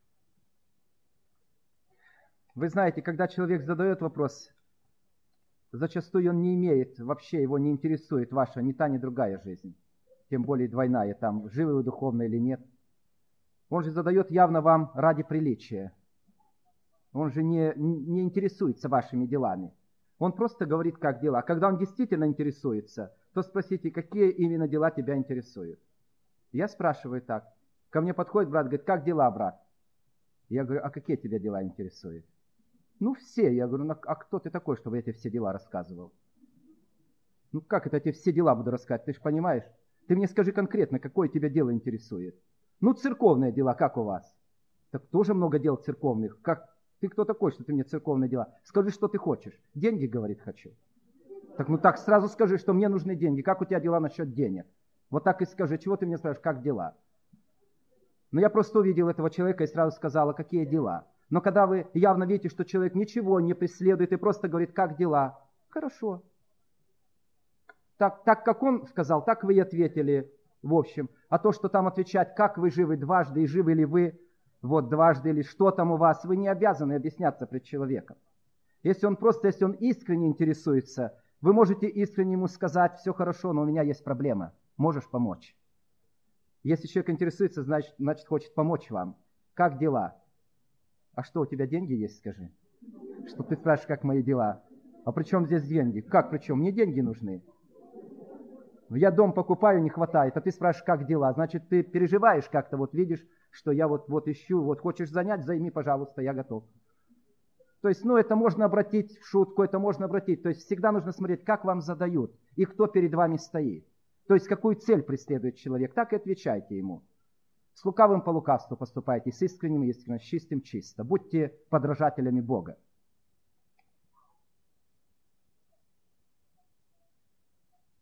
[SPEAKER 1] Вы знаете, когда человек задает вопрос, зачастую он не имеет, вообще его не интересует ваша ни та, ни другая жизнь. Тем более двойная, там, живы вы духовно или нет. Он же задает явно вам ради приличия. Он же не интересуется вашими делами. Он просто говорит, как дела. А когда он действительно интересуется, то спросите, какие именно дела тебя интересуют. Я спрашиваю так. Ко мне подходит брат, говорит, как дела, брат? Я говорю, а какие тебя дела интересуют? Ну, все. Я говорю, а кто ты такой, чтобы я тебе все дела рассказывал? Ну, как это я тебе все дела буду рассказывать? Ты же понимаешь? Ты мне скажи конкретно, какое тебя дело интересует. Ну, церковные дела, как у вас? Так тоже много дел церковных. Ты кто такой, что ты мне церковные дела? Скажи, что ты хочешь. Деньги, говорит, хочу. Так, ну так сразу скажи, что мне нужны деньги. Как у тебя дела насчет денег? Вот так и скажи, чего ты мне спрашиваешь, как дела? Но я просто увидел этого человека и сразу сказала, какие дела. Но когда вы явно видите, что человек ничего не преследует и просто говорит, как дела, хорошо. Так как он сказал, так вы и ответили, в общем. А то, что там отвечать, как вы живы дважды, и живы ли вы вот дважды, или что там у вас, вы не обязаны объясняться пред человеком. Если он искренне интересуется, вы можете искренне ему сказать, все хорошо, но у меня есть проблема, можешь помочь? Если человек интересуется, значит хочет помочь вам. Как дела? А что, у тебя деньги есть, скажи? Что ты спрашиваешь, как мои дела? А при чем здесь деньги? Как при чем? Мне деньги нужны. Я дом покупаю, не хватает, а ты спрашиваешь, как дела? Значит, ты переживаешь как-то, вот видишь, что я вот ищу, вот хочешь занять, займи, пожалуйста, я готов. То есть, это можно обратить в шутку, это можно обратить. То есть, всегда нужно смотреть, как вам задают и кто перед вами стоит. То есть, какую цель преследует человек, так и отвечайте ему. С лукавым по лукавству поступайте, с искренним искренно, с чистым чисто. Будьте подражателями Бога.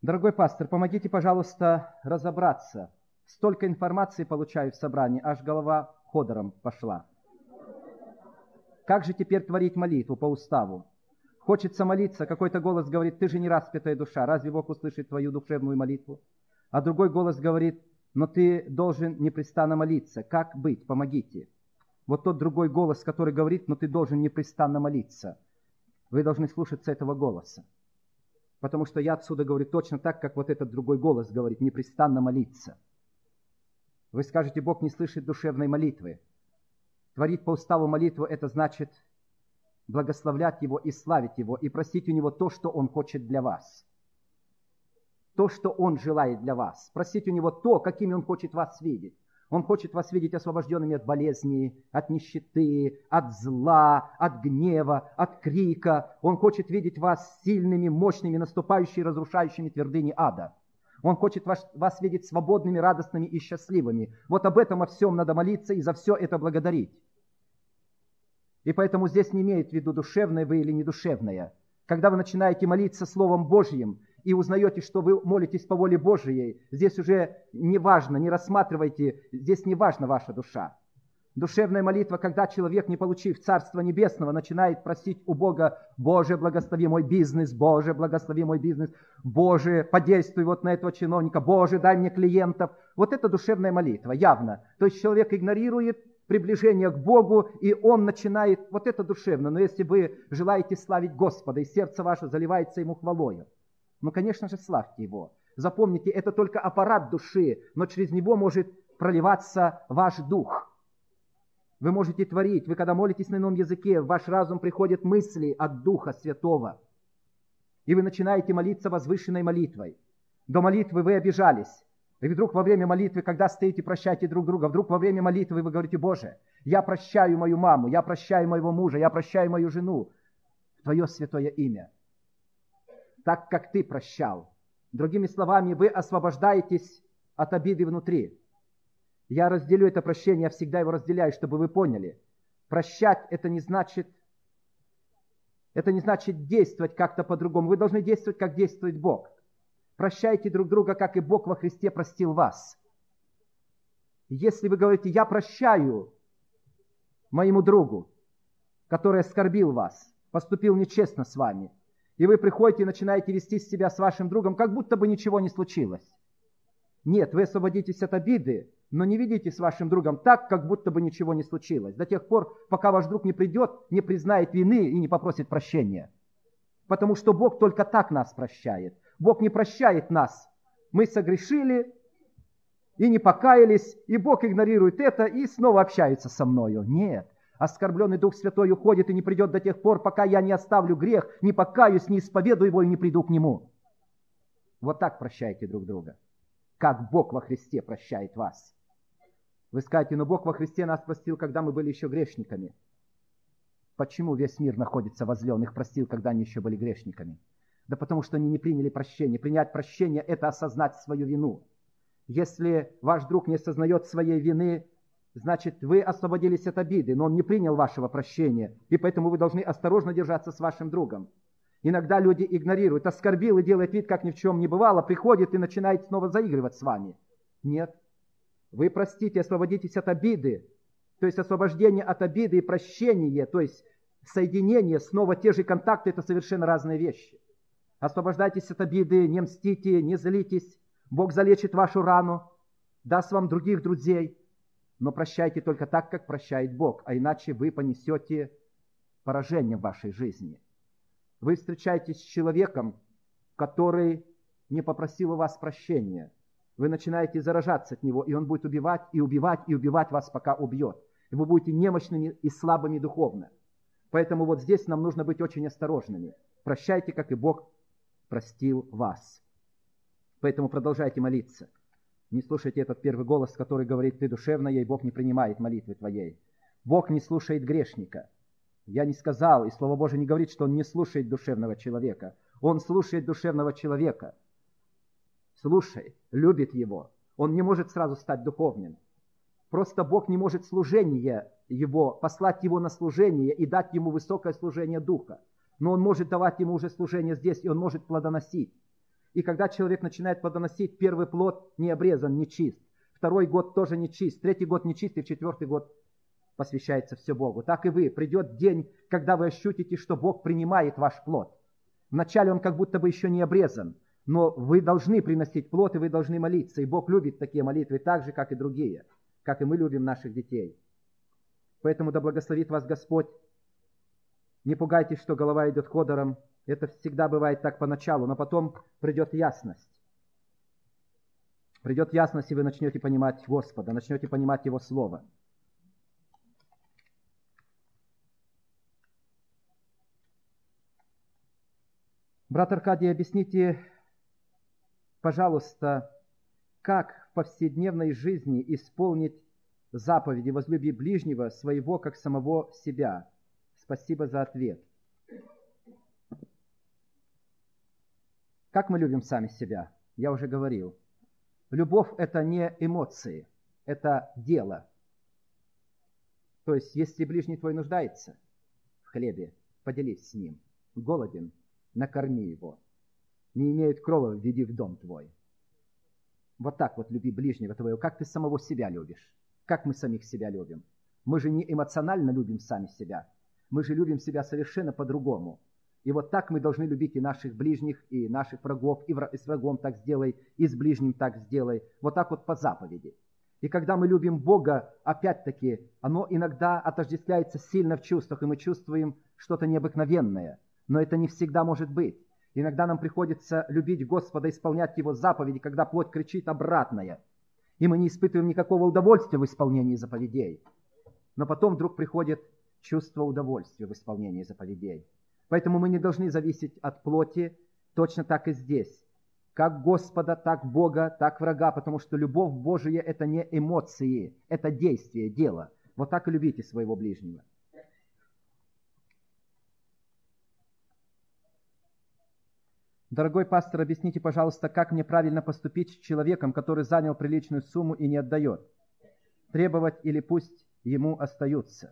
[SPEAKER 1] Дорогой пастор, помогите, пожалуйста, разобраться. Столько информации получаю в собрании, аж голова ходором пошла. Как же теперь творить молитву по уставу? Хочется молиться, какой-то голос говорит: ты же не распятая душа, разве Бог услышит твою душевную молитву? А другой голос говорит: но ты должен непрестанно молиться. Как быть? Помогите. Вот тот другой голос, который говорит: но ты должен непрестанно молиться. Вы должны слушаться этого голоса. Потому что я отсюда говорю точно так, как вот этот другой голос говорит: непрестанно молиться. Вы скажете: Бог не слышит душевной молитвы. Творить по уставу молитву – это значит благословлять Его и славить Его, и просить у Него то, что Он хочет для вас. То, что Он желает для вас. Просить у Него то, какими Он хочет вас видеть. Он хочет вас видеть освобожденными от болезней, от нищеты, от зла, от гнева, от крика. Он хочет видеть вас сильными, мощными, наступающими, разрушающими твердыни ада. Он хочет вас видеть свободными, радостными и счастливыми. Вот об этом о всем надо молиться и за все это благодарить. И поэтому здесь не имеет в виду, душевное вы или недушевное. Когда вы начинаете молиться Словом Божьим и узнаете, что вы молитесь по воле Божией, здесь уже не важно, не рассматривайте, здесь не важна ваша душа. Душевная молитва, когда человек, не получив Царства Небесного, начинает просить у Бога: Боже, благослови мой бизнес, Боже, благослови мой бизнес, Боже, подействуй вот на этого чиновника, Боже, дай мне клиентов. Вот это душевная молитва, явно. То есть человек игнорирует приближение к Богу, и он начинает, вот это душевно. Но если вы желаете славить Господа, и сердце ваше заливается Ему хвалою, ну, конечно же, славьте Его. Запомните, это только аппарат души, но через него может проливаться ваш дух. Вы можете творить. Вы, когда молитесь на ином языке, в ваш разум приходят мысли от Духа Святого. И вы начинаете молиться возвышенной молитвой. До молитвы вы обижались. И вдруг во время молитвы, когда стоите, прощайте друг друга, вдруг во время молитвы вы говорите: Боже, я прощаю мою маму, я прощаю моего мужа, я прощаю мою жену в Твое святое имя. Так, как Ты прощал. Другими словами, вы освобождаетесь от обиды внутри. Я разделю это прощение, я всегда его разделяю, чтобы вы поняли. Прощать это не значит действовать как-то по-другому. Вы должны действовать, как действует Бог. Прощайте друг друга, как и Бог во Христе простил вас. Если вы говорите: я прощаю моему другу, который оскорбил вас, поступил нечестно с вами, и вы приходите и начинаете вести себя с вашим другом, как будто бы ничего не случилось. Нет, вы освободитесь от обиды, но не ведите с вашим другом так, как будто бы ничего не случилось. До тех пор, пока ваш друг не придет, не признает вины и не попросит прощения. Потому что Бог только так нас прощает. Бог не прощает нас. Мы согрешили и не покаялись, и Бог игнорирует это и снова общается со мною. Нет. Оскорбленный Дух Святой уходит и не придет до тех пор, пока я не оставлю грех, не покаюсь, не исповедую его и не приду к нему. Вот так прощайте друг друга. Как Бог во Христе прощает вас. Вы скажете: но Бог во Христе нас простил, когда мы были еще грешниками. Почему весь мир находится во зле? Он их простил, когда они еще были грешниками. Да потому что они не приняли прощение. Принять прощение – это осознать свою вину. Если ваш друг не осознает своей вины, значит, вы освободились от обиды, но он не принял вашего прощения, и поэтому вы должны осторожно держаться с вашим другом. Иногда люди игнорируют, оскорбил и делает вид, как ни в чем не бывало, приходит и начинает снова заигрывать с вами. Нет. Вы простите, освободитесь от обиды, то есть освобождение от обиды и прощение, то есть соединение, снова те же контакты – это совершенно разные вещи. Освобождайтесь от обиды, не мстите, не злитесь. Бог залечит вашу рану, даст вам других друзей. Но прощайте только так, как прощает Бог, а иначе вы понесете поражение в вашей жизни. Вы встречаетесь с человеком, который не попросил у вас прощения. Вы начинаете заражаться от него, и он будет убивать, и убивать, и убивать вас, пока убьет. И вы будете немощными и слабыми духовно. Поэтому вот здесь нам нужно быть очень осторожными. Прощайте, как и Бог простил вас. Поэтому продолжайте молиться. Не слушайте этот первый голос, который говорит: ты душевная, и Бог не принимает молитвы твоей. Бог не слушает грешника. Я не сказал, и Слово Божие не говорит, что Он не слушает душевного человека. Он слушает душевного человека. Слушает, любит его. Он не может сразу стать духовным. Просто Бог не может служение его, послать его на служение и дать ему высокое служение духа. Но Он может давать ему уже служение здесь, и он может плодоносить. И когда человек начинает плодоносить, первый плод не обрезан, не чист. Второй год тоже не чист, третий год не чист, и в четвертый год посвящается все Богу. Так и вы. Придет день, когда вы ощутите, что Бог принимает ваш плод. Вначале он как будто бы еще не обрезан, но вы должны приносить плод, и вы должны молиться. И Бог любит такие молитвы так же, как и другие, как и мы любим наших детей. Поэтому да благословит вас Господь. Не пугайтесь, что голова идет ходором. Это всегда бывает так поначалу, но потом придет ясность. Придет ясность, и вы начнете понимать Господа, начнете понимать Его Слово. Брат Аркадий, объясните, пожалуйста, как в повседневной жизни исполнить заповеди «Возлюби ближнего своего, как самого себя». Спасибо за ответ. Как мы любим сами себя? Я уже говорил. Любовь – это не эмоции, это дело. То есть, если ближний твой нуждается в хлебе, поделись с ним. Голоден – накорми его. Не имеет крова – введи в дом твой. Вот так вот люби ближнего твоего, как ты самого себя любишь. Как мы самих себя любим. Мы же не эмоционально любим сами себя. Мы же любим себя совершенно по-другому. И вот так мы должны любить и наших ближних, и наших врагов, и с врагом так сделай, и с ближним так сделай. Вот так вот по заповеди. И когда мы любим Бога, опять-таки, оно иногда отождествляется сильно в чувствах, и мы чувствуем что-то необыкновенное. Но это не всегда может быть. Иногда нам приходится любить Господа, исполнять Его заповеди, когда плоть кричит обратное. И мы не испытываем никакого удовольствия в исполнении заповедей. Но потом вдруг приходит чувство удовольствия в исполнении заповедей. Поэтому мы не должны зависеть от плоти, точно так и здесь. Как Господа, так Бога, так врага, потому что любовь Божия – это не эмоции, это действие, дело. Вот так и любите своего ближнего. Дорогой пастор, объясните, пожалуйста, как мне правильно поступить с человеком, который занял приличную сумму и не отдает? Требовать или пусть ему остаются?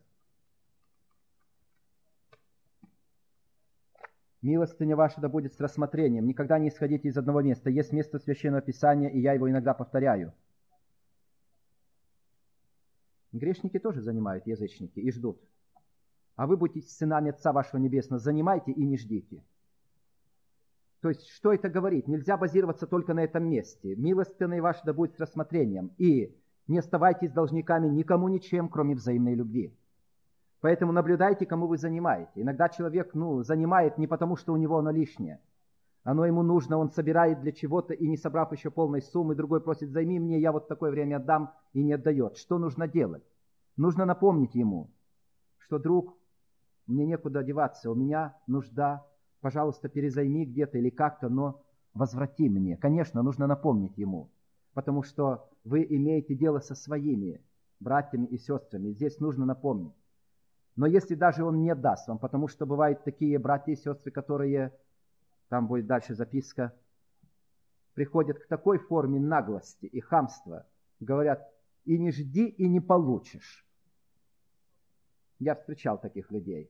[SPEAKER 1] Милостыня ваша да будет с рассмотрением. Никогда не исходите из одного места. Есть место Священного Писания, и я его иногда повторяю. Грешники тоже занимают, язычники, и ждут. А вы будете сынами Отца вашего Небесного. Занимайте и не ждите. То есть, что это говорит? Нельзя базироваться только на этом месте. Милостыня ваша да будет с рассмотрением. И не оставайтесь должниками никому ничем, кроме взаимной любви. Поэтому наблюдайте, кому вы занимаете. Иногда человек, занимает не потому, что у него оно лишнее. Оно ему нужно, он собирает для чего-то, и не собрав еще полной суммы, другой просит: займи мне, я вот такое время отдам, и не отдает. Что нужно делать? Нужно напомнить ему, что, друг, мне некуда деваться, у меня нужда, пожалуйста, перезайми где-то или как-то, но возврати мне. Конечно, нужно напомнить ему, потому что вы имеете дело со своими братьями и сестрами. Здесь нужно напомнить. Но если даже он не даст вам, потому что бывают такие братья и сестры, которые, там будет дальше записка, приходят к такой форме наглости и хамства, говорят: и не жди, и не получишь. Я встречал таких людей.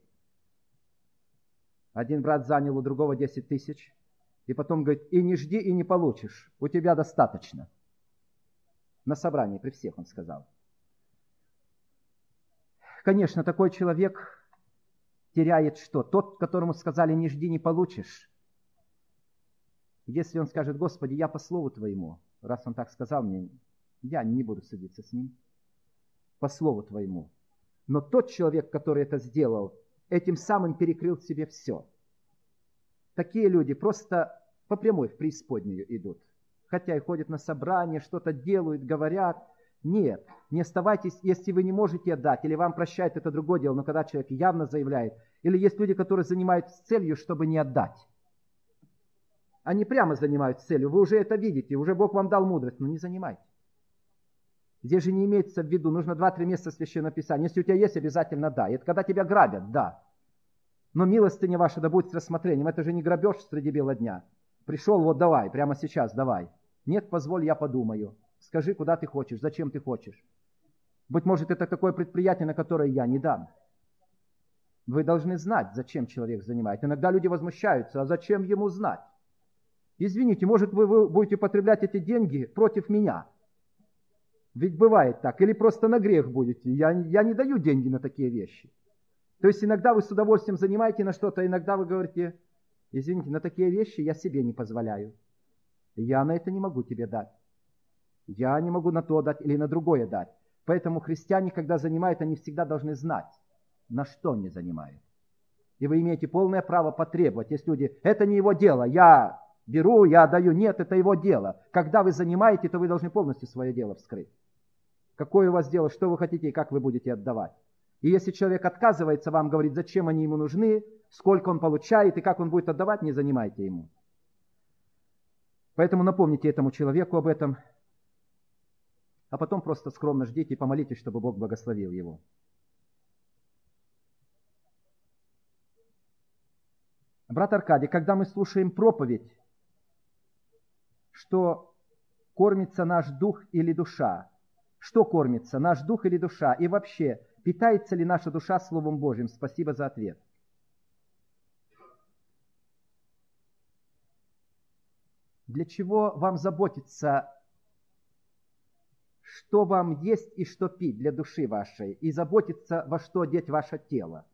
[SPEAKER 1] Один брат занял у другого 10 тысяч, и потом говорит: и не жди, и не получишь, у тебя достаточно. На собрании при всех он сказал. Конечно, такой человек теряет что? Тот, которому сказали: не жди, не получишь. Если он скажет: Господи, я по слову Твоему, раз он так сказал мне, я не буду судиться с ним, по слову Твоему. Но тот человек, который это сделал, этим самым перекрыл себе все. Такие люди просто по прямой в преисподнюю идут. Хотя и ходят на собрания, что-то делают, говорят. Нет, не оставайтесь, если вы не можете отдать, или вам прощают, это другое дело, но когда человек явно заявляет, или есть люди, которые занимаются целью, чтобы не отдать. Они прямо занимаются целью, вы уже это видите, уже Бог вам дал мудрость, но не занимайте. Здесь же не имеется в виду, нужно 2-3 месяца Священного Писания. Если у тебя есть, обязательно да. Это когда тебя грабят, да. Но милостыня ваша да будет с рассмотрением, это же не грабеж среди бела дня. Пришел, вот давай, прямо сейчас давай. Нет, позволь, я подумаю. Скажи, куда ты хочешь, зачем ты хочешь. Быть может, это такое предприятие, на которое я не дам. Вы должны знать, зачем человек занимает. Иногда люди возмущаются: а зачем ему знать? Извините, может, вы будете потреблять эти деньги против меня? Ведь бывает так. Или просто на грех будете. Я не даю деньги на такие вещи. То есть иногда вы с удовольствием занимаете на что-то, а иногда вы говорите, извините, на такие вещи я себе не позволяю. Я на это не могу тебе дать. Я не могу на то дать или на другое дать. Поэтому христиане, когда занимают, они всегда должны знать, на что они занимают. И вы имеете полное право потребовать. Есть люди, это не его дело, я беру, я даю. Нет, это его дело. Когда вы занимаете, то вы должны полностью свое дело вскрыть. Какое у вас дело, что вы хотите и как вы будете отдавать. И если человек отказывается вам говорить, зачем они ему нужны, сколько он получает и как он будет отдавать, не занимайте ему. Поэтому напомните этому человеку об этом, а потом просто скромно ждите и помолитесь, чтобы Бог благословил его. Брат Аркадий, когда мы слушаем проповедь, что кормится наш дух или душа, что кормится, наш дух или душа, и вообще, питается ли наша душа Словом Божьим? Спасибо за ответ. Для чего вам заботиться, что вам есть и что пить для души вашей, и заботиться, во что одеть ваше тело?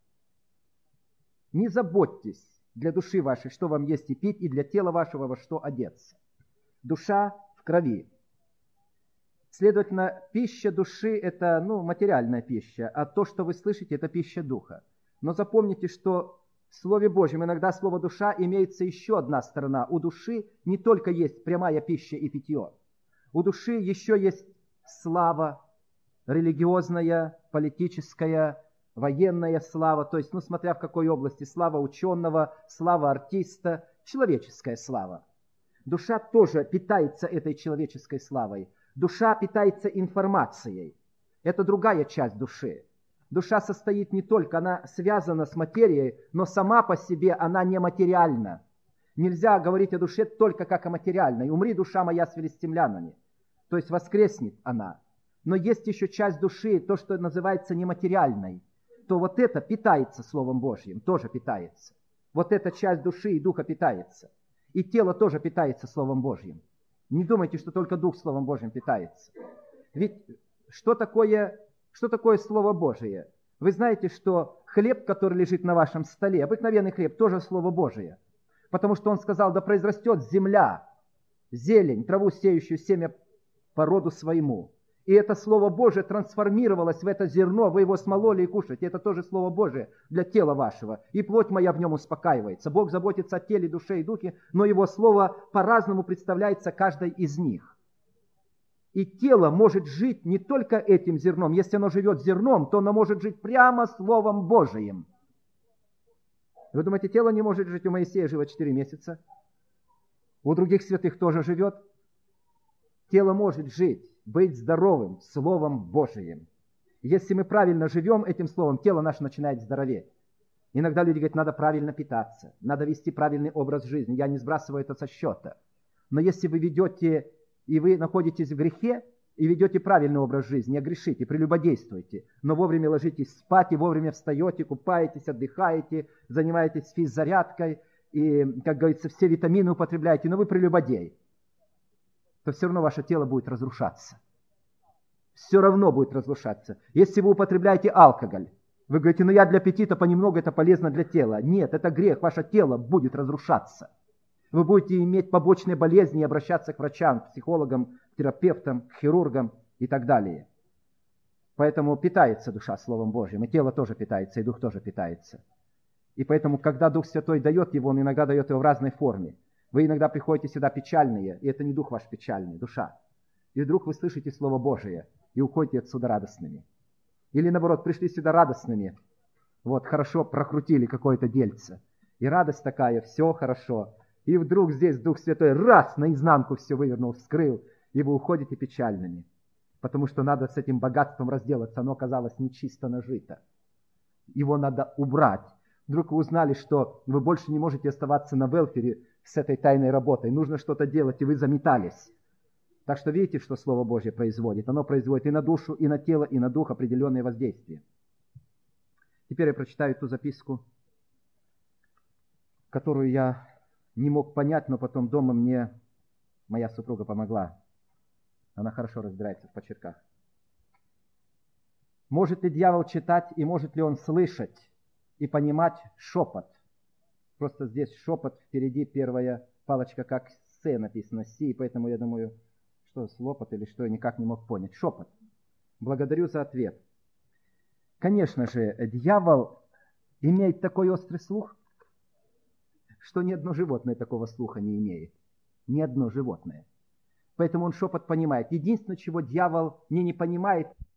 [SPEAKER 1] Не заботьтесь для души вашей, что вам есть и пить, и для тела вашего, во что одеться. Душа в крови. Следовательно, пища души – это материальная пища, а то, что вы слышите, это пища духа. Но запомните, что в Слове Божьем иногда слово «душа» имеется еще одна сторона. У души не только есть прямая пища и питье. У души еще есть слава, религиозная, политическая, военная слава, то есть, смотря в какой области, слава ученого, слава артиста, человеческая слава. Душа тоже питается этой человеческой славой. Душа питается информацией. Это другая часть души. Душа состоит не только, она связана с материей, но сама по себе она нематериальна. Нельзя говорить о душе только как о материальной. «Умри, душа моя, с филистимлянами». То есть воскреснет она. Но есть еще часть души, то, что называется нематериальной. То вот это питается Словом Божьим, тоже питается. Вот эта часть души и духа питается. И тело тоже питается Словом Божьим. Не думайте, что только Дух Словом Божьим питается. Ведь что такое Слово Божие? Вы знаете, что хлеб, который лежит на вашем столе, обыкновенный хлеб, тоже Слово Божие. Потому что Он сказал, да произрастет земля, зелень, траву сеющую семя по роду своему. И это Слово Божие трансформировалось в это зерно, вы его смололи и кушаете. Это тоже Слово Божие для тела вашего. И плоть моя в нем успокаивается. Бог заботится о теле, душе и духе, но Его Слово по-разному представляется каждой из них. И тело может жить не только этим зерном. Если оно живет зерном, то оно может жить прямо Словом Божиим. Вы думаете, тело не может жить? У Моисея жило 4 месяца. У других святых тоже живет. Тело может жить, быть здоровым Словом Божиим. Если мы правильно живем этим Словом, тело наше начинает здороветь. Иногда люди говорят, надо правильно питаться, надо вести правильный образ жизни. Я не сбрасываю это со счета. Но если вы ведете, и вы находитесь в грехе, и ведете правильный образ жизни, не грешите, прелюбодействуйте, но вовремя ложитесь спать, и вовремя встаете, купаетесь, отдыхаете, занимаетесь физзарядкой, и, как говорится, все витамины употребляете, но вы прелюбодей, то все равно ваше тело будет разрушаться. Все равно будет разрушаться. Если вы употребляете алкоголь, вы говорите, я для аппетита понемногу, это полезно для тела. Нет, это грех, ваше тело будет разрушаться. Вы будете иметь побочные болезни и обращаться к врачам, к психологам, к терапевтам, к хирургам и так далее. Поэтому питается душа Словом Божьим, и тело тоже питается, и дух тоже питается. И поэтому, когда Дух Святой дает его, он иногда дает его в разной форме. Вы иногда приходите сюда печальные, и это не дух ваш печальный, душа. И вдруг вы слышите Слово Божие и уходите отсюда радостными. Или наоборот, пришли сюда радостными, хорошо прокрутили какое-то дельце. И радость такая, все хорошо. И вдруг здесь Дух Святой раз наизнанку все вывернул, вскрыл, и вы уходите печальными. Потому что надо с этим богатством разделаться, оно оказалось нечисто нажито. Его надо убрать. Вдруг вы узнали, что вы больше не можете оставаться на велфере с этой тайной работой. Нужно что-то делать, и вы заметались. Так что видите, что Слово Божье производит. Оно производит и на душу, и на тело, и на дух определенные воздействия. Теперь я прочитаю ту записку, которую я не мог понять, но потом дома мне моя супруга помогла. Она хорошо разбирается в почерках. Может ли дьявол читать и может ли он слышать и понимать шепот? Просто здесь шепот, впереди первая палочка, как «С» написано, «Си», поэтому я думаю, что слопот или что, я никак не мог понять. Шепот. Благодарю за ответ. Конечно же, дьявол имеет такой острый слух, что ни одно животное такого слуха не имеет. Ни одно животное. Поэтому он шепот понимает. Единственное, чего дьявол не понимает,